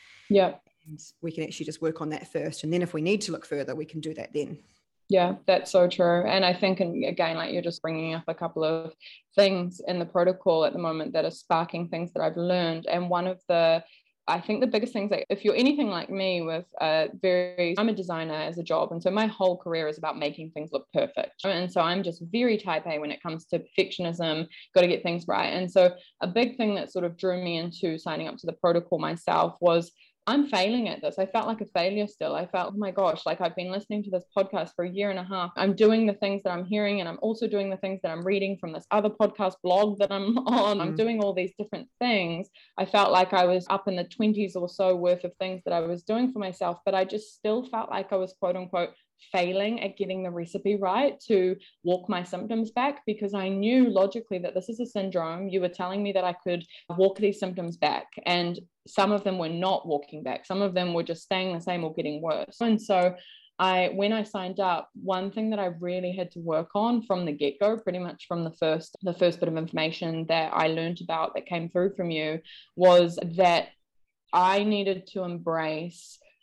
And we can actually just work on that first. And then if we need to look further, we can do that then. Yeah, that's so true. And I think, and again, like you're just bringing up a couple of things in the protocol at the moment that are sparking things that I've learned. And I think the biggest things, like if you're anything like me with I'm a designer as a job. And so my whole career is about making things look perfect. And so I'm just very type A when it comes to perfectionism, got to get things right. And so a big thing that sort of drew me into signing up to the protocol myself was, I'm failing at this. I felt like a failure still. I felt, oh my gosh, like I've been listening to this podcast for 1.5 years. I'm doing the things that I'm hearing, and I'm also doing the things that I'm reading from this other podcast blog that I'm on. I'm doing all these different things. I felt like I was up in the 20s or so worth of things that I was doing for myself, but I just still felt like I was quote unquote failing at getting the recipe right to walk my symptoms back, because I knew logically that this is a syndrome. You were telling me that I could walk these symptoms back, and some of them were not walking back. Some of them were just staying the same or getting worse. And so when I signed up, one thing that I really had to work on from the get-go, pretty much from the first bit of information that I learned about that came through from you, was that I needed to embrace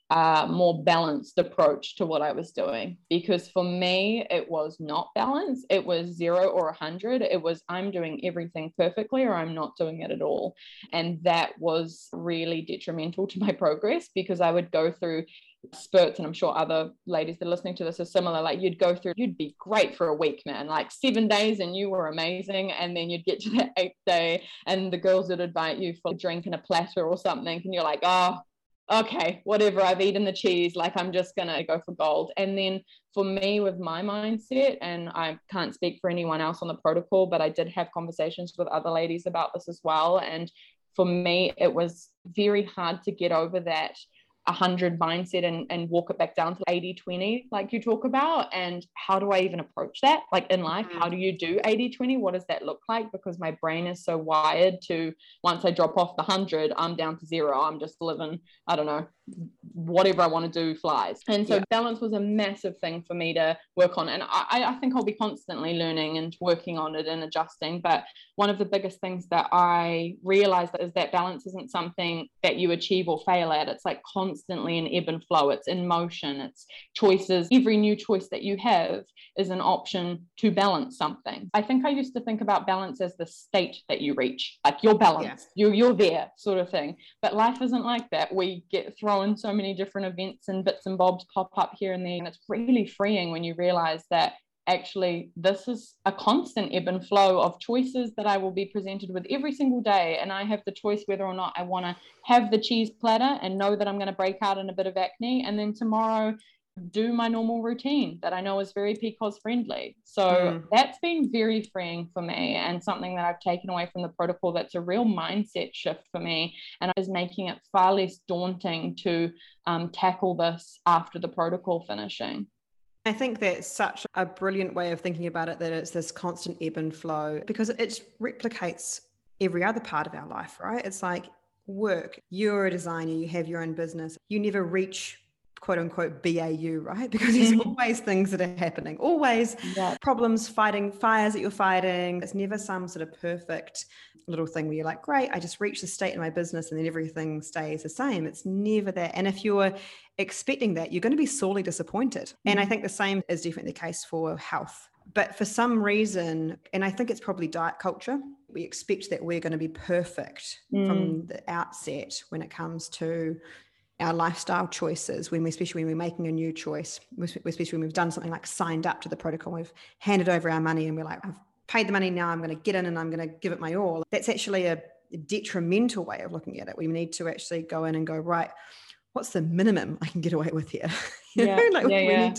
more balanced approach to what I was doing, because for me it was not balanced. It was 0 or 100. It was I'm doing everything perfectly or I'm not doing it at all. And that was really detrimental to my progress, because I would go through spurts, and I'm sure other ladies that are listening to this are similar. Like you'd be great for a week, man, like 7 days and you were amazing, and then you'd get to that 8th day and the girls would invite you for a drink and a platter or something, and you're like, oh, okay, whatever, I've eaten the cheese, like I'm just gonna go for gold. And then for me, with my mindset, and I can't speak for anyone else on the protocol, but I did have conversations with other ladies about this as well, and for me it was very hard to get over that 100 mindset and walk it back down to 80-20 like you talk about. And how do I even approach that, like in life? How do you do 80-20? What does that look like? Because my brain is so wired to, once I drop off the 100, I'm down to 0. I'm just living, I don't know, whatever I want to do flies. And so balance was a massive thing for me to work on, and I think I'll be constantly learning and working on it and adjusting. But one of the biggest things that I realized is that balance isn't something that you achieve or fail at. It's like constantly in ebb and flow. It's in motion. It's choices. Every new choice that you have is an option to balance something. I think I used to think about balance as the state that you reach, like you're balanced, you're there sort of thing. But life isn't like that. We get thrown so many different events and bits and bobs pop up here and there, and it's really freeing when you realize that actually this is a constant ebb and flow of choices that I will be presented with every single day, and I have the choice whether or not I want to have the cheese platter and know that I'm going to break out in a bit of acne, and then tomorrow do my normal routine that I know is very PCOS friendly. So that's been very freeing for me, and something that I've taken away from the protocol that's a real mindset shift for me, and is making it far less daunting to tackle this after the protocol finishing. I think that's such a brilliant way of thinking about it, that it's this constant ebb and flow, because it replicates every other part of our life, right? It's like work. You're a designer, you have your own business. You never reach quote unquote BAU, right? Because there's always things that are happening, always problems, fighting fires that you're fighting. It's never some sort of perfect little thing where you're like, great, I just reached the state in my business and then everything stays the same. It's never that. And if you're expecting that, you're going to be sorely disappointed. And I think the same is definitely the case for health. But for some reason, and I think it's probably diet culture, we expect that we're going to be perfect from the outset when it comes to our lifestyle choices, especially when we're making a new choice, especially when we've done something like signed up to the protocol, we've handed over our money and we're like, I've paid the money, now I'm going to get in and I'm going to give it my all. That's actually a detrimental way of looking at it. We need to actually go in and go, right, what's the minimum I can get away with here? We need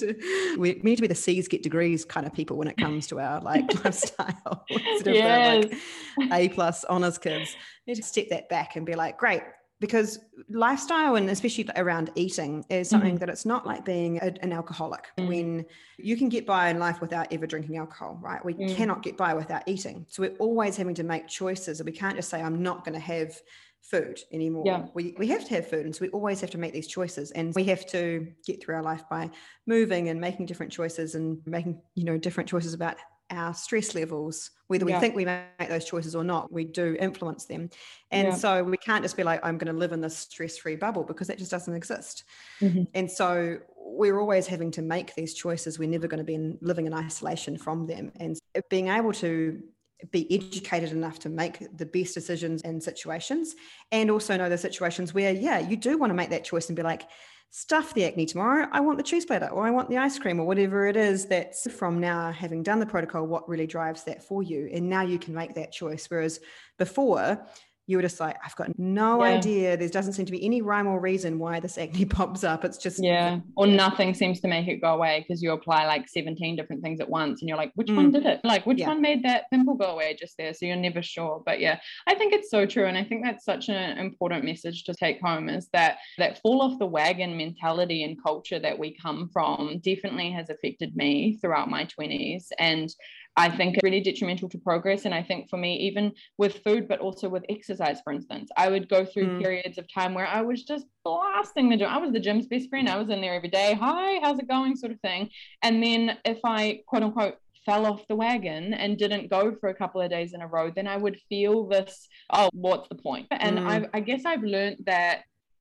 to be the C's get degrees kind of people when it comes to our like lifestyle. Instead of like A+ honors kids. We need to step that back and be like, great. Because lifestyle, and especially around eating, is something that it's not like being an alcoholic. When you can get by in life without ever drinking alcohol, right? We cannot get by without eating. So we're always having to make choices, and we can't just say, I'm not going to have food anymore. We have to have food, and so we always have to make these choices, and we have to get through our life by moving and making different choices, and making different choices about our stress levels, whether we think we make those choices or not. We do influence them, and so we can't just be like, I'm going to live in this stress-free bubble, because that just doesn't exist. And so we're always having to make these choices. We're never going to be living in isolation from them, and being able to be educated enough to make the best decisions in situations, and also know the situations where you do want to make that choice and be like, stuff the acne tomorrow, I want the cheese platter, or I want the ice cream, or whatever it is. That's from now, having done the protocol, what really drives that for you, and now you can make that choice. Whereas before, you were just like, I've got no idea. There doesn't seem to be any rhyme or reason why this acne pops up. It's just or nothing seems to make it go away, because you apply like 17 different things at once, and you're like, which one did it? Like, which one made that pimple go away just there? So you're never sure. But I think it's so true, and I think that's such an important message to take home, is that fall off the wagon mentality and culture that we come from definitely has affected me throughout my 20s, and I think it's really detrimental to progress. And I think for me, even with food, but also with exercise, for instance, I would go through periods of time where I was just blasting the gym. I was the gym's best friend. I was in there every day. Hi, how's it going? Sort of thing. And then if I, quote unquote, fell off the wagon and didn't go for a couple of days in a row, then I would feel this, oh, what's the point? And I guess I've learned that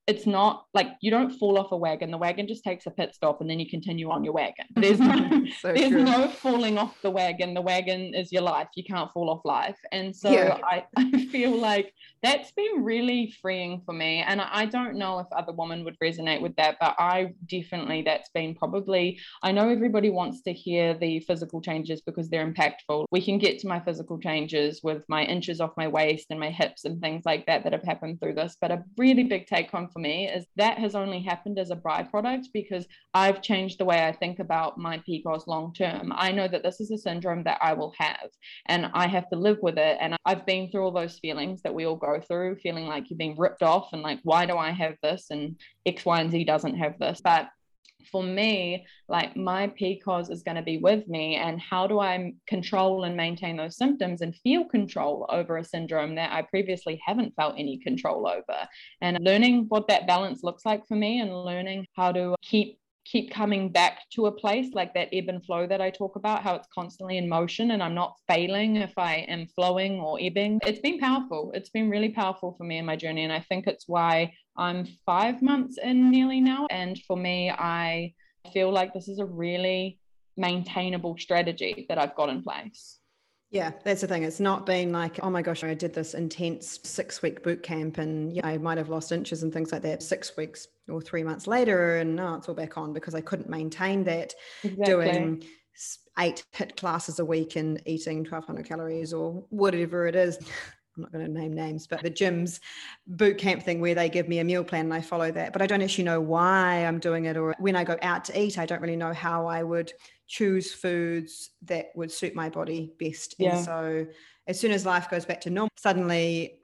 it's not like you don't fall off a wagon. The wagon just takes a pit stop and then you continue on your wagon. There's no falling off the wagon. The wagon is your life. You can't fall off life. And so I feel like that's been really freeing for me. And I don't know if other women would resonate with that, but that's been probably, I know everybody wants to hear the physical changes because they're impactful. We can get to my physical changes with my inches off my waist and my hips and things like that have happened through this. But a really big take home for me is that has only happened as a byproduct because I've changed the way I think about my PCOS long term. I know that this is a syndrome that I will have and I have to live with it. And I've been through all those feelings that we all go through, feeling like you're being ripped off and like, why do I have this and X, Y, and Z doesn't have this? But for me, like my PCOS is going to be with me, and how do I control and maintain those symptoms and feel control over a syndrome that I previously haven't felt any control over, and learning what that balance looks like for me and learning how to keep coming back to a place like that ebb and flow that I talk about, how it's constantly in motion and I'm not failing if I am flowing or ebbing. It's been powerful. It's been really powerful for me in my journey. And I think it's why I'm 5 months in nearly now. And for me, I feel like this is a really maintainable strategy that I've got in place. Yeah, that's the thing. It's not been like, oh my gosh, I did this intense 6-week boot camp and I might have lost inches and things like that 6 weeks or 3 months later. And no, it's all back on because I couldn't maintain that. Exactly. Doing 8 HIIT classes a week and eating 1,200 calories or whatever it is. I'm not going to name names, but the gym's boot camp thing where they give me a meal plan and I follow that, but I don't actually know why I'm doing it. Or when I go out to eat, I don't really know how I would choose foods that would suit my body best. Yeah. And so as soon as life goes back to normal, suddenly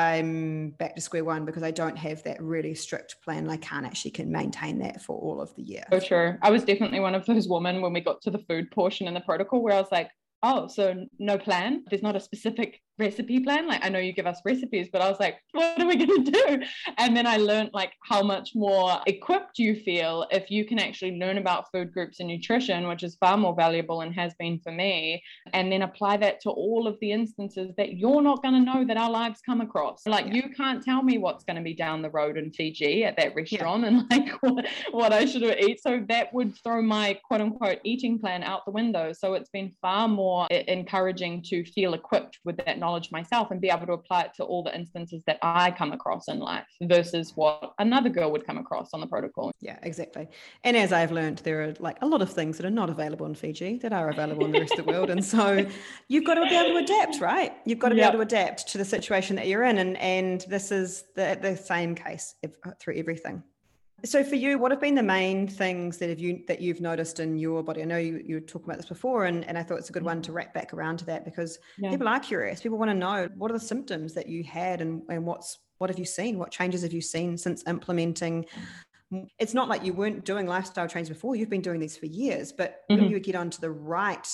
I'm back to square one because I don't have that really strict plan. I can't actually can maintain that for all of the year. For sure. I was definitely one of those women when we got to the food portion in the protocol where I was like, oh, so no plan. There's not a specific recipe plan. Like I know you give us recipes, but I was like, what are we going to do? And then I learned like how much more equipped you feel if you can actually learn about food groups and nutrition, which is far more valuable and has been for me, and then apply that to all of the instances that you're not going to know that our lives come across. Like you can't tell me what's going to be down the road in Fiji at that restaurant and like what I should eat. So that would throw my quote unquote eating plan out the window. So it's been far more encouraging to feel equipped with that knowledge myself and be able to apply it to all the instances that I come across in life versus what another girl would come across on the protocol. Yeah, exactly. And as I've learned, there are like a lot of things that are not available in Fiji that are available in the rest of the world. And so you've got to be able to adapt, right? You've got to be able to adapt to the situation that you're in. And this is the same case through everything. So for you, what have been the main things that you've noticed in your body? I know you were talking about this before, and I thought it's a good one to wrap back around to that because people are curious. People want to know what are the symptoms that you had and what have you seen? What changes have you seen since implementing? It's not like you weren't doing lifestyle changes before. You've been doing these for years, but when you get onto the right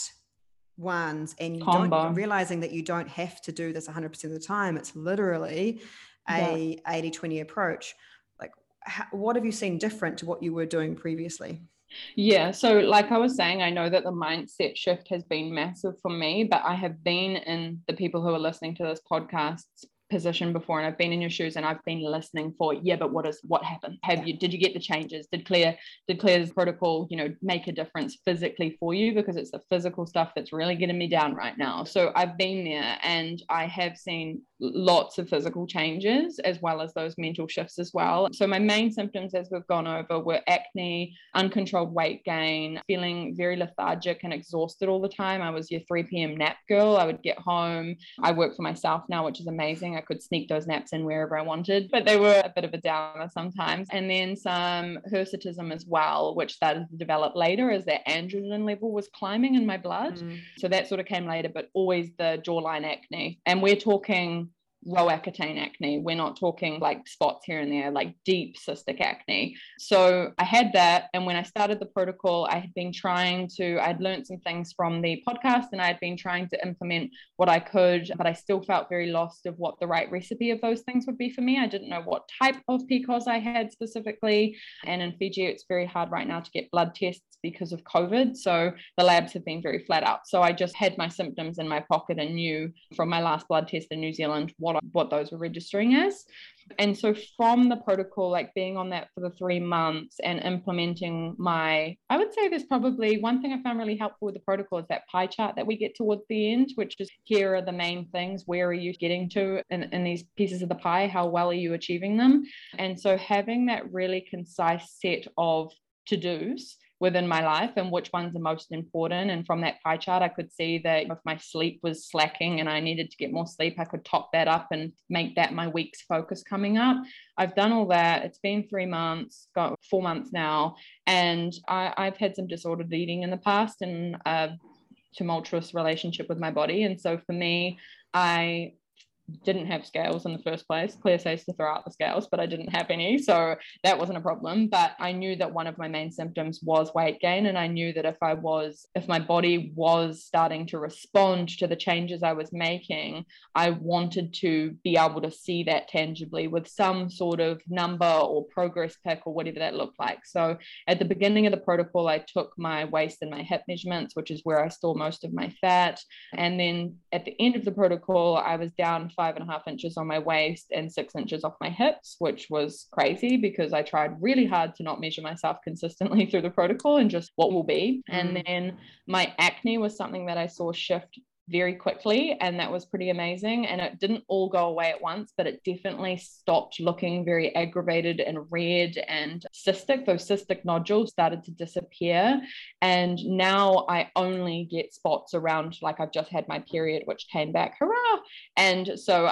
ones and you don't realizing that you don't have to do this 100% of the time, it's literally a 80-20 approach. What have you seen different to what you were doing previously? Yeah, so like I was saying, I know that the mindset shift has been massive for me, but I have been in the people who are listening to this podcast position before, and I've been in your shoes and I've been listening for but what happened? Did you get the changes? Did Claire's protocol make a difference physically for you? Because it's the physical stuff that's really getting me down right now. So I've been there and I have seen lots of physical changes as well as those mental shifts as well. So my main symptoms as we've gone over were acne, uncontrolled weight gain, feeling very lethargic and exhausted all the time. I was your 3 p.m. nap girl. I would get home. I work for myself now, which is amazing. I could sneak those naps in wherever I wanted, but they were a bit of a downer sometimes. And then some hirsutism as well, which started to develop later as that androgen level was climbing in my blood. So that sort of came later, but always the jawline acne. And we're talking Roaccutane acne. We're not talking like spots here and there, like deep cystic acne. So I had that. And when I started the protocol, I'd learned some things from the podcast and I had been trying to implement what I could, but I still felt very lost of what the right recipe of those things would be for me. I didn't know what type of PCOS I had specifically. And in Fiji, it's very hard right now to get blood tests because of COVID. So the labs have been very flat out. So I just had my symptoms in my pocket and knew from my last blood test in New Zealand what what those were registering as. And so from the protocol, like being on that for the 3 months and implementing I would say there's probably one thing I found really helpful with the protocol is that pie chart that we get towards the end, which is here are the main things. Where are you getting to in these pieces of the pie? How well are you achieving them? And so having that really concise set of to-dos within my life and which ones are most important. And from that pie chart, I could see that if my sleep was slacking and I needed to get more sleep, I could top that up and make that my week's focus coming up. I've done all that. It's been 3 months, got 4 months now. And I've had some disordered eating in the past and a tumultuous relationship with my body. And so for me, I didn't have scales in the first place. Claire says to throw out the scales, but I didn't have any, so that wasn't a problem. But I knew that one of my main symptoms was weight gain, and I knew that if my body was starting to respond to the changes I was making, I wanted to be able to see that tangibly with some sort of number or progress pic or whatever that looked like. So at the beginning of the protocol, I took my waist and my hip measurements, which is where I store most of my fat. And then at the end of the protocol, I was down 5.5 inches on my waist and 6 inches off my hips, which was crazy because I tried really hard to not measure myself consistently through the protocol and just what will be. And then my acne was something that I saw shift very quickly, and that was pretty amazing. And it didn't all go away at once, but it definitely stopped looking very aggravated and red and cystic. Those cystic nodules started to disappear, and now I only get spots around, like I've just had my period, which came back, hurrah. And so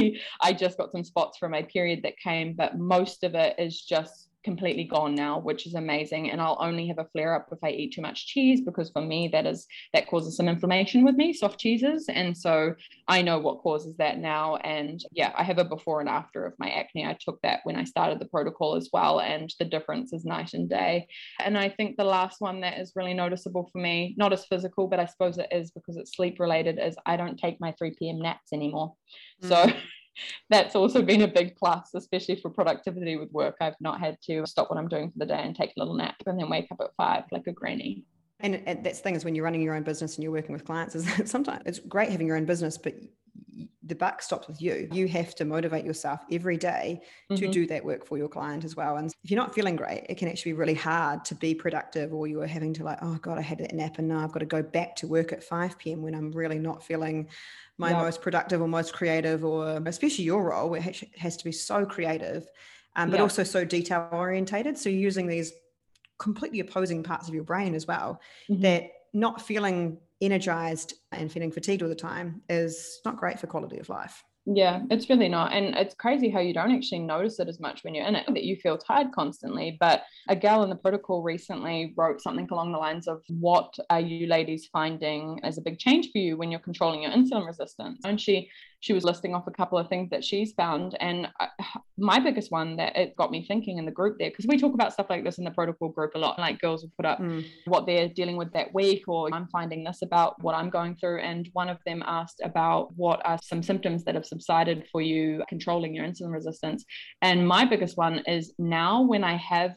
I just got some spots from my period that came, but most of it is just completely gone now, which is amazing. And I'll only have a flare up if I eat too much cheese, because for me that causes some inflammation with me, soft cheeses. And so I know what causes that now. And yeah, I have a before and after of my acne. I took that when I started the protocol as well, and the difference is night and day. And I think the last one that is really noticeable for me, not as physical, but I suppose it is because it's sleep related, is I don't take my 3 p.m. naps anymore. So that's also been a big plus, especially for productivity with work. I've not had to stop what I'm doing for the day and take a little nap and then wake up at 5 like a granny. And that's the thing is when you're running your own business and you're working with clients, is that sometimes it's great having your own business, but the buck stops with you. You have to motivate yourself every day to do that work for your client as well. And if you're not feeling great, it can actually be really hard to be productive, or you are having to oh God, I had that nap and now I've got to go back to work at 5 p.m. when I'm really not feeling my most productive or most creative, or especially your role where it has to be so creative, but also so detail orientated. So you're using these completely opposing parts of your brain as well, that not feeling energized and feeling fatigued all the time is not great for quality of life. Yeah, it's really not. And it's crazy how you don't actually notice it as much when you're in it, that you feel tired constantly. But a gal in the protocol recently wrote something along the lines of, what are you ladies finding as a big change for you when you're controlling your insulin resistance? And she was listing off a couple of things that she's found. And my biggest one that it got me thinking in the group there, because we talk about stuff like this in the protocol group a lot, like girls will put up what they're dealing with that week, or I'm finding this about what I'm going through. And one of them asked about what are some symptoms that have subsided for you controlling your insulin resistance. And my biggest one is now when I have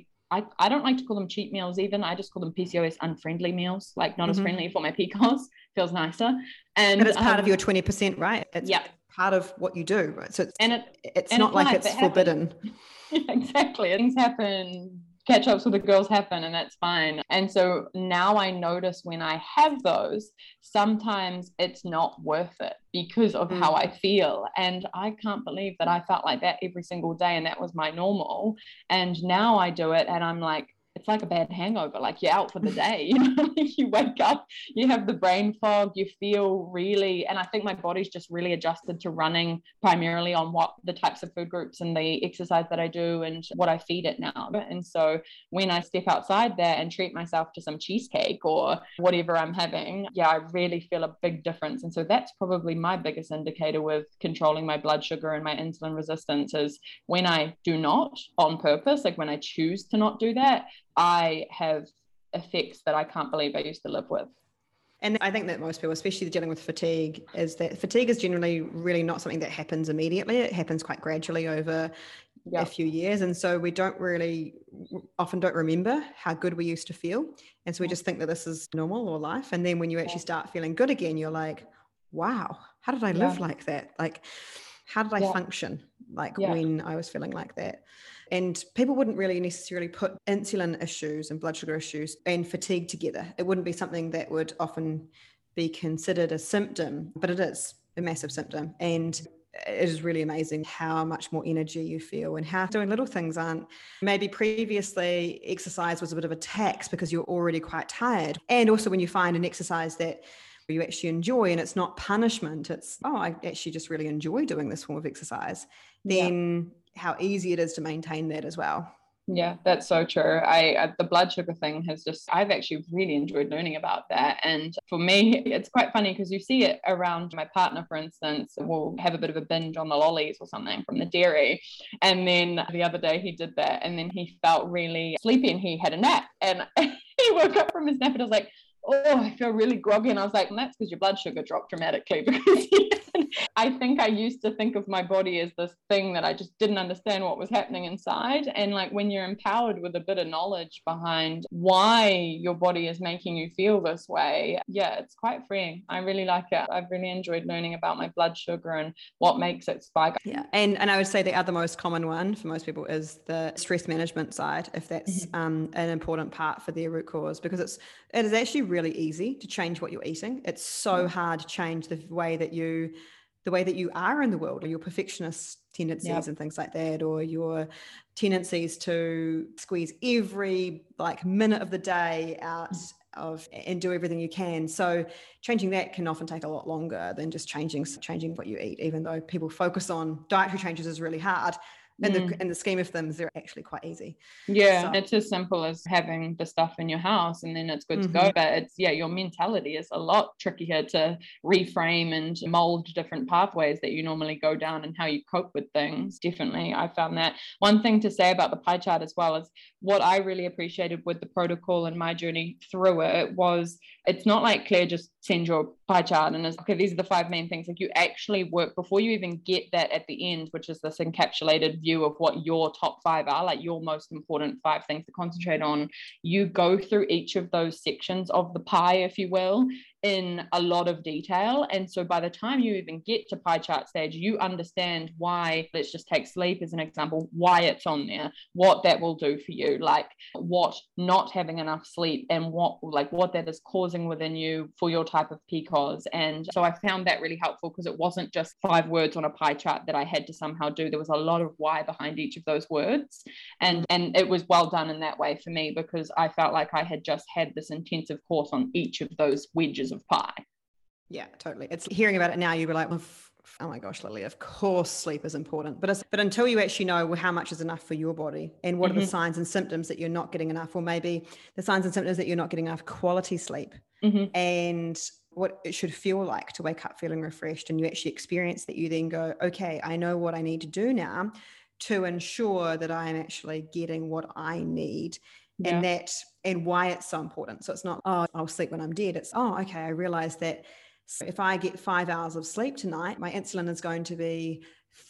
I don't like to call them cheat meals even. I just call them PCOS unfriendly meals, like not as friendly for my PCOS. Feels nicer. But it's part of your 20%, right? It's part of what you do, right? So it's not like it's forbidden. Exactly. Things happen. Catch-ups with the girls happen, and that's fine. And so now I notice when I have those, sometimes it's not worth it because of how I feel. And I can't believe that I felt like that every single day, and that was my normal. And now I do it and I'm like, it's like a bad hangover, like you're out for the day, you know, you wake up, you have the brain fog, you feel really, and I think my body's just really adjusted to running primarily on what the types of food groups and the exercise that I do and what I feed it now. And so when I step outside there and treat myself to some cheesecake or whatever I'm having, I really feel a big difference. And so that's probably my biggest indicator with controlling my blood sugar and my insulin resistance, is when I do not on purpose, like when I choose to not do that, I have effects that I can't believe I used to live with. And I think that most people, especially dealing with fatigue, is that fatigue is generally really not something that happens immediately. It happens quite gradually over a few years. And so we often don't remember how good we used to feel. And so we just think that this is normal or life. And then when you actually start feeling good again, you're like, wow, how did I live like that? Like, how did I function when I was feeling like that? And people wouldn't really necessarily put insulin issues and blood sugar issues and fatigue together. It wouldn't be something that would often be considered a symptom, but it is a massive symptom. And it is really amazing how much more energy you feel, and how doing little things aren't, maybe previously exercise was a bit of a tax because you're already quite tired. And also when you find an exercise that you actually enjoy and it's not punishment, it's, I actually just really enjoy doing this form of exercise, then how easy it is to maintain that as well. Yeah, that's so true. The blood sugar thing I've actually really enjoyed learning about that. And for me, it's quite funny because you see it around my partner, for instance, will have a bit of a binge on the lollies or something from the dairy. And then the other day he did that, and then he felt really sleepy and he had a nap, and he woke up from his nap and I was like, oh, I feel really groggy. And I was like, and that's because your blood sugar dropped dramatically. Because I think I used to think of my body as this thing that I just didn't understand what was happening inside. And like when you're empowered with a bit of knowledge behind why your body is making you feel this way, it's quite freeing. I really like it. I've really enjoyed learning about my blood sugar and what makes it spike. Yeah. And I would say the other most common one for most people is the stress management side, if that's an important part for their root cause, because it is actually really easy to change what you're eating. It's so hard to change the way that you are in the world, or your perfectionist tendencies and things like that, or your tendencies to squeeze every minute of the day out of and do everything you can. So changing that can often take a lot longer than just changing what you eat, even though people focus on dietary changes is really hard. In the scheme of things, they're actually quite easy. Yeah, so it's as simple as having the stuff in your house and then it's good to go. But it's, your mentality is a lot trickier to reframe and mold different pathways that you normally go down and how you cope with things. Definitely, I found that. One thing to say about the pie chart as well is what I really appreciated with the protocol and my journey through it was, it's not like Claire just sends your pie chart and is, okay, these are the 5 main things. Like you actually work before you even get that at the end, which is this encapsulated view of what your top 5 are, like your most important 5 things to concentrate on. You go through each of those sections of the pie, if you will, in a lot of detail. And so by the time you even get to pie chart stage, you understand why, let's just take sleep as an example, why it's on there, what that will do for you, like what not having enough sleep and what that is causing within you for your type of PCOS. And so I found that really helpful because it wasn't just 5 words on a pie chart that I had to somehow do. There was a lot of why behind each of those words. And it was well done in that way for me, because I felt like I had just had this intensive course on each of those wedges of pie. Yeah, totally. It's hearing about it now, you'd be like, oh my gosh, Lily, of course sleep is important. But until you actually know how much is enough for your body and what are the signs and symptoms that you're not getting enough, or maybe the signs and symptoms that you're not getting enough quality sleep, and what it should feel like to wake up feeling refreshed, and you actually experience that, you then go, okay, I know what I need to do now to ensure that I'm actually getting what I need. And why it's so important. So it's not, I'll sleep when I'm dead. It's, okay, I realize that if I get 5 hours of sleep tonight, my insulin is going to be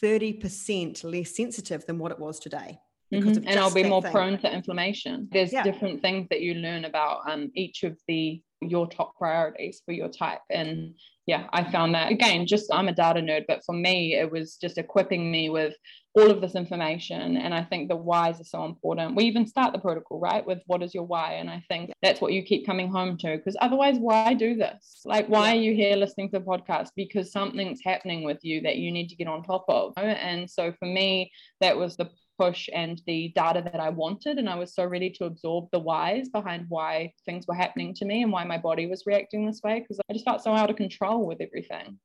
30% less sensitive than what it was today. And I'll be more prone to inflammation. There's different things that you learn about each of your top priorities for your type. And I found that, again, I'm a data nerd, but for me, it was just equipping me with all of this information. And I think the whys are so important. We even start the protocol, right, with what is your why? And I think that's what you keep coming home to, because otherwise, why do this? Like, why are you here listening to the podcast? Because something's happening with you that you need to get on top of. And so for me, that was the push and the data that I wanted. And I was so ready to absorb the whys behind why things were happening to me and why my body was reacting this way, because I just felt so out of control with everything.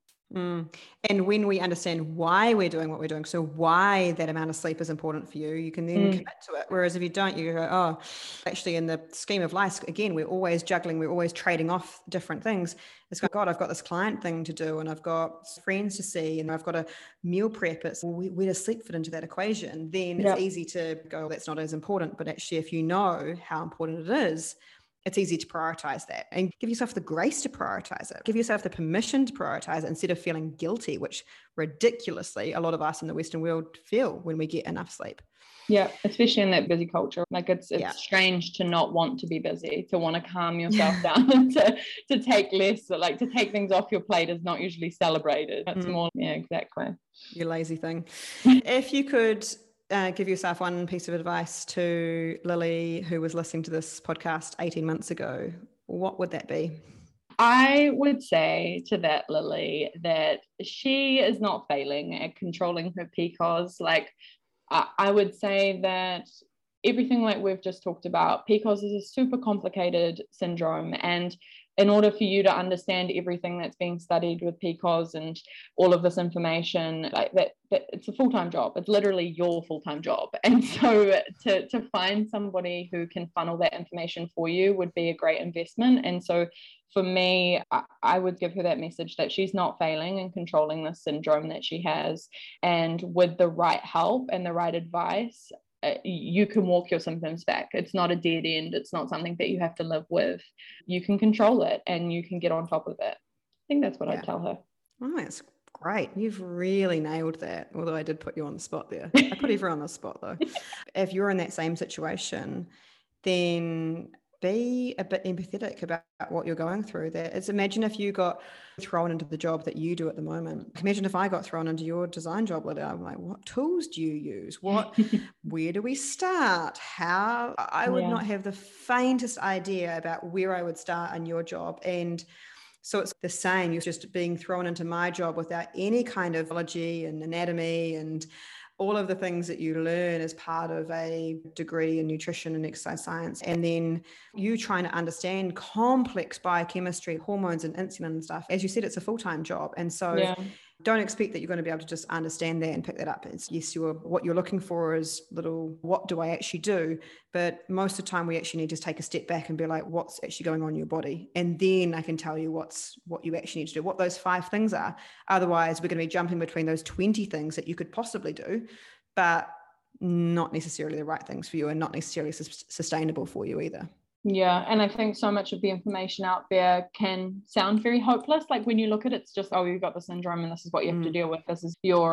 And when we understand why we're doing what we're doing, so why that amount of sleep is important for you, you can then commit to it. Whereas if you don't, you go, actually in the scheme of life, again, we're always juggling, we're always trading off different things. It's like, God, I've got this client thing to do, and I've got friends to see, and I've got a meal prep. It's where does sleep fit into that equation? Then it's easy to go, that's not as important. But actually, if you know how important it is, it's easy to prioritize that and give yourself the grace to prioritize it. Give yourself the permission to prioritize it instead of feeling guilty, which ridiculously a lot of us in the Western world feel when we get enough sleep. Yeah, especially in that busy culture. Like it's strange to not want to be busy, to want to calm yourself down and to take less, like to take things off your plate is not usually celebrated. It's more, exactly. You lazy thing. If you could give yourself one piece of advice to Lily, who was listening to this podcast 18 months ago, what would that be? I would say to that Lily that she is not failing at controlling her PCOS. Like, I would say that everything like we've just talked about, PCOS is a super complicated syndrome. And in order for you to understand everything that's being studied with PCOS and all of this information, like that it's a full-time job. It's literally your full-time job. And so to find somebody who can funnel that information for you would be a great investment. And so for me, I would give her that message that she's not failing in controlling this syndrome that she has. And with the right help and the right advice, you can walk your symptoms back. It's not a dead end. It's not something that you have to live with. You can control it and you can get on top of it. I think that's what I'd tell her. Oh, that's great. You've really nailed that. Although I did put you on the spot there. I put everyone on the spot though. If you're in that same situation, then be a bit empathetic about what you're going through. Imagine if you got thrown into the job that you do at the moment. Imagine if I got thrown into your design job, Lydia. I'm like, what tools do you use? Where do we start? How? I would not have the faintest idea about where I would start in your job. And so it's the same. You're just being thrown into my job without any kind of biology and anatomy and all of the things that you learn as part of a degree in nutrition and exercise science. And then you trying to understand complex biochemistry, hormones and insulin and stuff. As you said, it's a full-time job. And so don't expect that you're going to be able to just understand that and pick that up. It's yes, what you're looking for is what do I actually do? But most of the time we actually need to take a step back and be like, what's actually going on in your body? And then I can tell you what you actually need to do, what those 5 things are. Otherwise, we're going to be jumping between those 20 things that you could possibly do, but not necessarily the right things for you and not necessarily sustainable for you either. Yeah, and I think so much of the information out there can sound very hopeless. Like when you look at it, it's just, oh, you've got the syndrome and this is what you have to deal with. This is your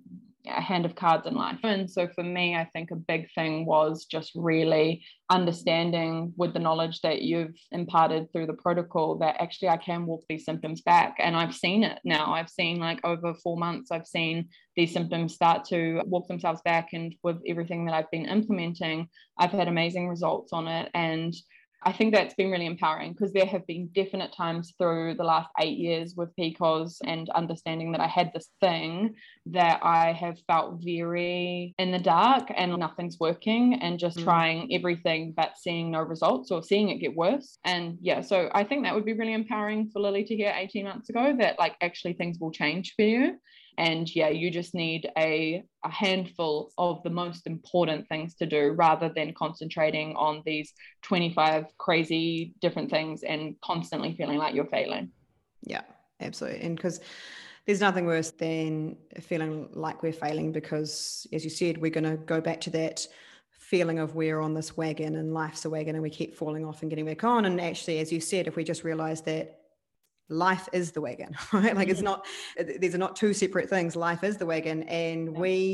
hand of cards in life. And so for me, I think a big thing was just really understanding with the knowledge that you've imparted through the protocol that actually I can walk these symptoms back. And I've seen it now. I've seen like over 4 months, I've seen these symptoms start to walk themselves back. And with everything that I've been implementing, I've had amazing results on it. And I think that's been really empowering because there have been definite times through the last 8 years with PCOS and understanding that I had this thing that I have felt very in the dark and nothing's working and just trying everything but seeing no results or seeing it get worse. And yeah, so I think that would be really empowering for Lily to hear 18 months ago that like actually things will change for you. And yeah, you just need a handful of the most important things to do rather than concentrating on these 25 crazy different things and constantly feeling like you're failing. Yeah, absolutely. And because there's nothing worse than feeling like we're failing because, as you said, we're going to go back to that feeling of we're on this wagon and life's a wagon and we keep falling off and getting back on. And actually, as you said, if we just realize that life is the wagon, right? Like these are not 2 separate things. Life is the wagon and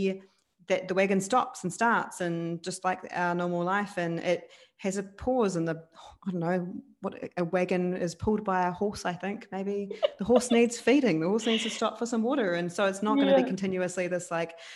the wagon stops and starts and just like our normal life and it has a pause and I don't know what a wagon is pulled by a horse. I think maybe the horse needs feeding. The horse needs to stop for some water. And so it's not going to be continuously this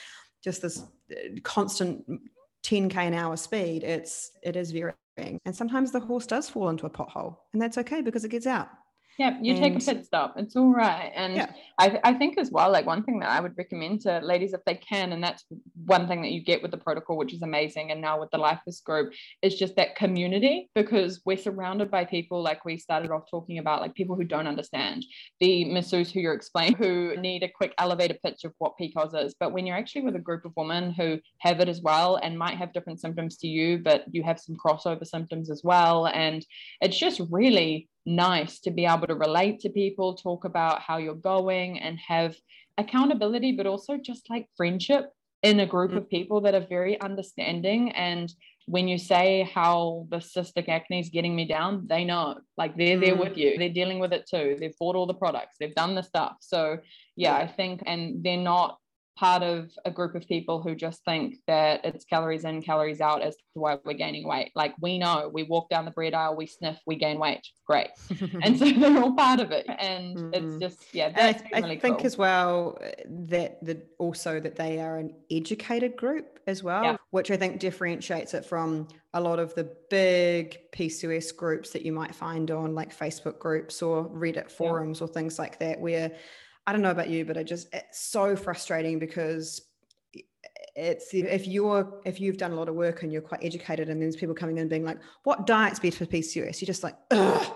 constant 10K an hour speed. It is varying. And sometimes the horse does fall into a pothole and that's okay because it gets out. Yeah, you take a pit stop. It's all right. And I think as well, like one thing that I would recommend to ladies if they can, and that's one thing that you get with the protocol, which is amazing. And now with the Lifers group is just that community, because we're surrounded by people like we started off talking about, like people who don't understand, the masseuse who you're explaining, who need a quick elevator pitch of what PCOS is. But when you're actually with a group of women who have it as well and might have different symptoms to you, but you have some crossover symptoms as well. And it's just really nice to be able to relate to people, talk about how you're going and have accountability, but also just like friendship in a group of people that are very understanding. And when you say how the cystic acne is getting me down, they know, like they're there with you. They're dealing with it too. They've bought all the products. They've done the stuff. So yeah, I think, and they're not part of a group of people who just think that it's calories in, calories out as to why we're gaining weight. Like we know, we walk down the bread aisle, we sniff, we gain weight. Great. And so they're all part of it. And it's just, yeah, that's I really think cool. as well that also that they are an educated group as well, which I think differentiates it from a lot of the big PCOS groups that you might find on like Facebook groups or Reddit forums or things like that, where I don't know about you, but it's so frustrating because it's if you've done a lot of work and you're quite educated and there's people coming in being like, what diet's best for PCOS? You're just like, ugh.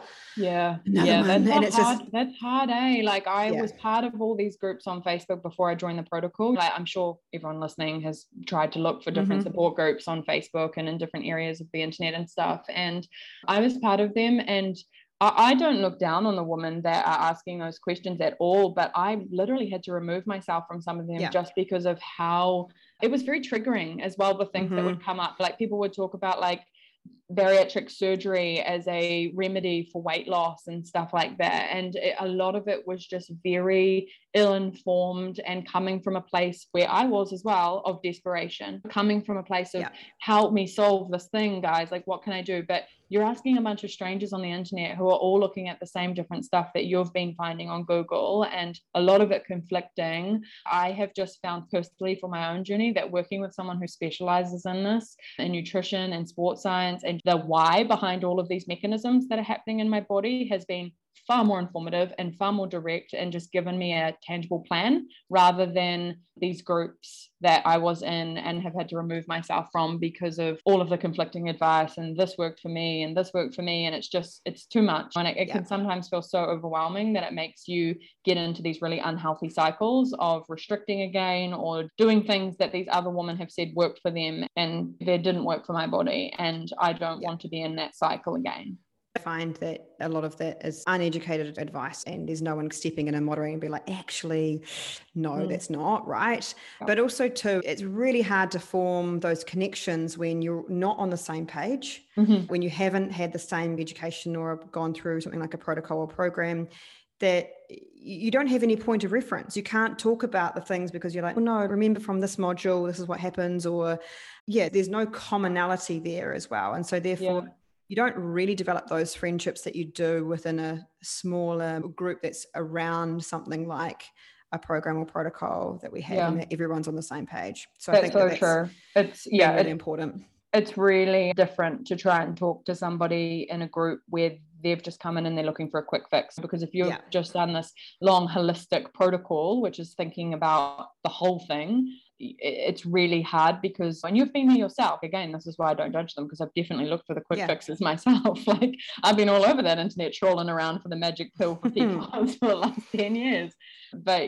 That's hard, eh? Like I was part of all these groups on Facebook before I joined the protocol. Like I'm sure everyone listening has tried to look for different support groups on Facebook and in different areas of the internet and stuff. And I was part of them, and I don't look down on the women that are asking those questions at all, but I literally had to remove myself from some of them just because of how it was very triggering as well, the things that would come up. Like people would talk about like bariatric surgery as a remedy for weight loss and stuff like that. And a lot of it was just very ill-informed and coming from a place where I was as well of desperation, coming from a place of help me solve this thing, guys, like what can I do? But you're asking a bunch of strangers on the internet who are all looking at the same different stuff that you've been finding on Google, and a lot of it conflicting. I have just found personally for my own journey that working with someone who specializes in this, in nutrition and sports science, and the why behind all of these mechanisms that are happening in my body has been far more informative and far more direct, and just given me a tangible plan rather than these groups that I was in and have had to remove myself from because of all of the conflicting advice, and this worked for me and this worked for me, and it's too much, and it can sometimes feel so overwhelming that it makes you get into these really unhealthy cycles of restricting again or doing things that these other women have said worked for them and they didn't work for my body, and I don't want to be in that cycle again. I find that a lot of that is uneducated advice, and there's no one stepping in and moderating and be like, actually, no, that's not right. But also too, it's really hard to form those connections when you're not on the same page, when you haven't had the same education or gone through something like a protocol or program, that you don't have any point of reference. You can't talk about the things because you're like, oh no, remember from this module, this is what happens, or there's no commonality there as well. And so therefore, you don't really develop those friendships that you do within a smaller group that's around something like a program or protocol that we have, and that everyone's on the same page. So I think that's true. It's really important. It's really different to try and talk to somebody in a group where they've just come in and they're looking for a quick fix, because if you've just done this long holistic protocol, which is thinking about the whole thing, it's really hard because when you've been there yourself, again, this is why I don't judge them, because I've definitely looked for the quick fixes myself. Like I've been all over that internet trawling around for the magic pill for people for the last 10 years. But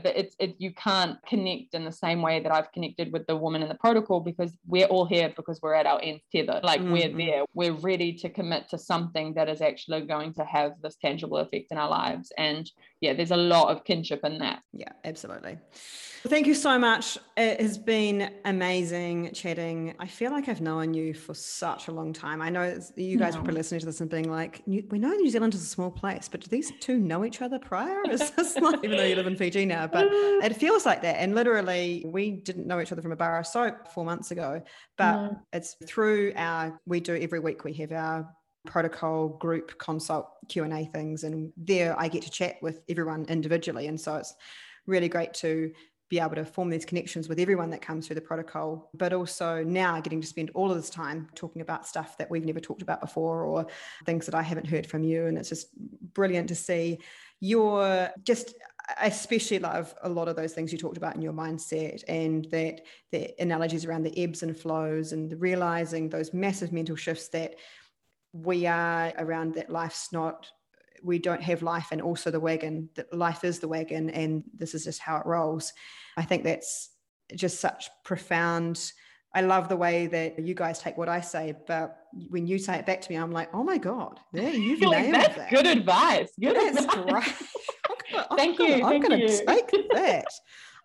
you can't connect in the same way that I've connected with the woman in the protocol, because we're all here because we're at our ends tethered. Like we're there, we're ready to commit to something that is actually going to have this tangible effect in our lives. And there's a lot of kinship in that. Yeah, absolutely. Well, thank you so much. It has been amazing chatting. I feel like I've known you for such a long time. I know you guys are probably listening to this and being like, we know New Zealand is a small place, but do these two know each other prior? Is this like, even though you live in Fiji now, but it feels like that. And literally we didn't know each other from a bar of soap 4 months ago, but it's through we do every week, we have our protocol group consult Q&A things, and there I get to chat with everyone individually. And so it's really great to be able to form these connections with everyone that comes through the protocol, but also now getting to spend all of this time talking about stuff that we've never talked about before, or things that I haven't heard from you. And it's just brilliant to see I especially love a lot of those things you talked about in your mindset, and that the analogies around the ebbs and flows, and realizing those massive mental shifts that we are around, that we don't have life and also the wagon, that life is the wagon and this is just how it rolls. I think that's just such profound. I love the way that you guys take what I say, but when you say it back to me, I'm like, oh my God, you've nailed that's that. Good advice. That's great. Thank you. I'm going to take that.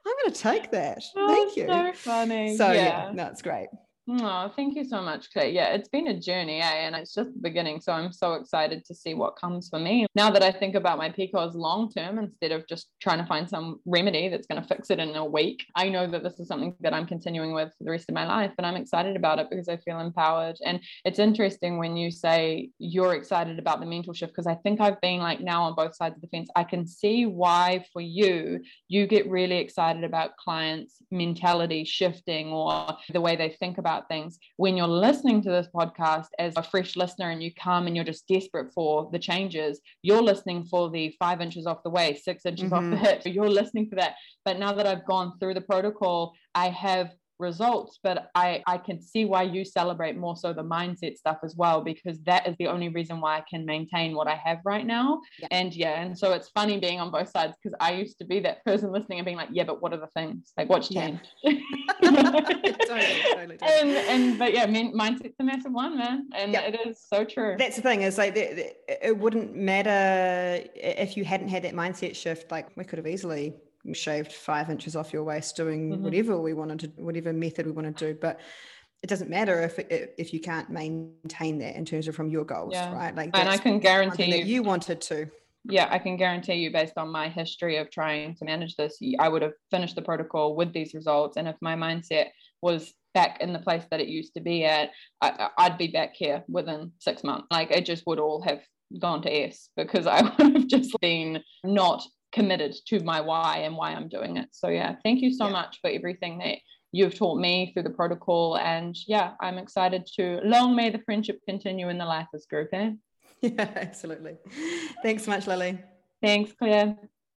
I'm going to take that. Oh, Thank you. So funny. So yeah, no, it's great. Oh, thank you so much, Claire. Yeah, it's been a journey, and it's just the beginning. So I'm so excited to see what comes for me. Now that I think about my PCOS long term, instead of just trying to find some remedy that's going to fix it in a week, I know that this is something that I'm continuing with for the rest of my life. And I'm excited about it because I feel empowered. And it's interesting when you say you're excited about the mental shift, because I think I've been like now on both sides of the fence. I can see why for you get really excited about clients' mentality shifting or the way they think about things. When you're listening to this podcast as a fresh listener and you come and you're just desperate for the changes, you're listening for the 5 inches off the way, 6 inches off the hip. You're listening for that. But now that I've gone through the protocol, I have results, but I can see why you celebrate more so the mindset stuff as well, because that is the only reason why I can maintain what I have right now. And so it's funny being on both sides, because I used to be that person listening and being like, yeah, but what are the things, like what's changed? Totally. But yeah, mindset's a massive one, man, and it is so true. That's the thing, is like it wouldn't matter if you hadn't had that mindset shift. Like we could have easily shaved 5 inches off your waist doing whatever we wanted to, whatever method we want to do, but it doesn't matter if you can't maintain that in terms of from your goals, right? Like, and I can guarantee you wanted to. Yeah, I can guarantee you, based on my history of trying to manage this, I would have finished the protocol with these results. And if my mindset was back in the place that it used to be at, I'd be back here within 6 months. Like it just would all have gone to S, because I would have just been not committed to my why and why I'm doing it. So yeah, thank you so much for everything that you've taught me through the protocol. And yeah, I'm excited to, long may the friendship continue in the Lifers group, eh? Yeah, absolutely. Thanks so much, Lily. Thanks, Claire.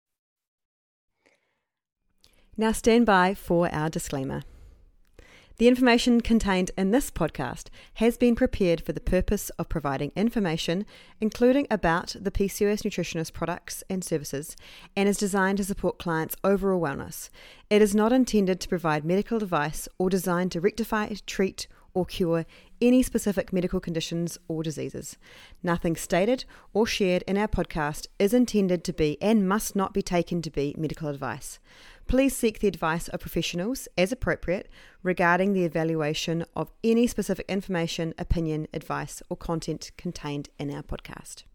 Now stand by for our disclaimer. The information contained in this podcast has been prepared for the purpose of providing information, including about the PCOS nutritionist products and services, and is designed to support clients' overall wellness. It is not intended to provide medical advice or designed to rectify, treat, or cure any specific medical conditions or diseases. Nothing stated or shared in our podcast is intended to be and must not be taken to be medical advice. Please seek the advice of professionals as appropriate regarding the evaluation of any specific information, opinion, advice, or content contained in our podcast.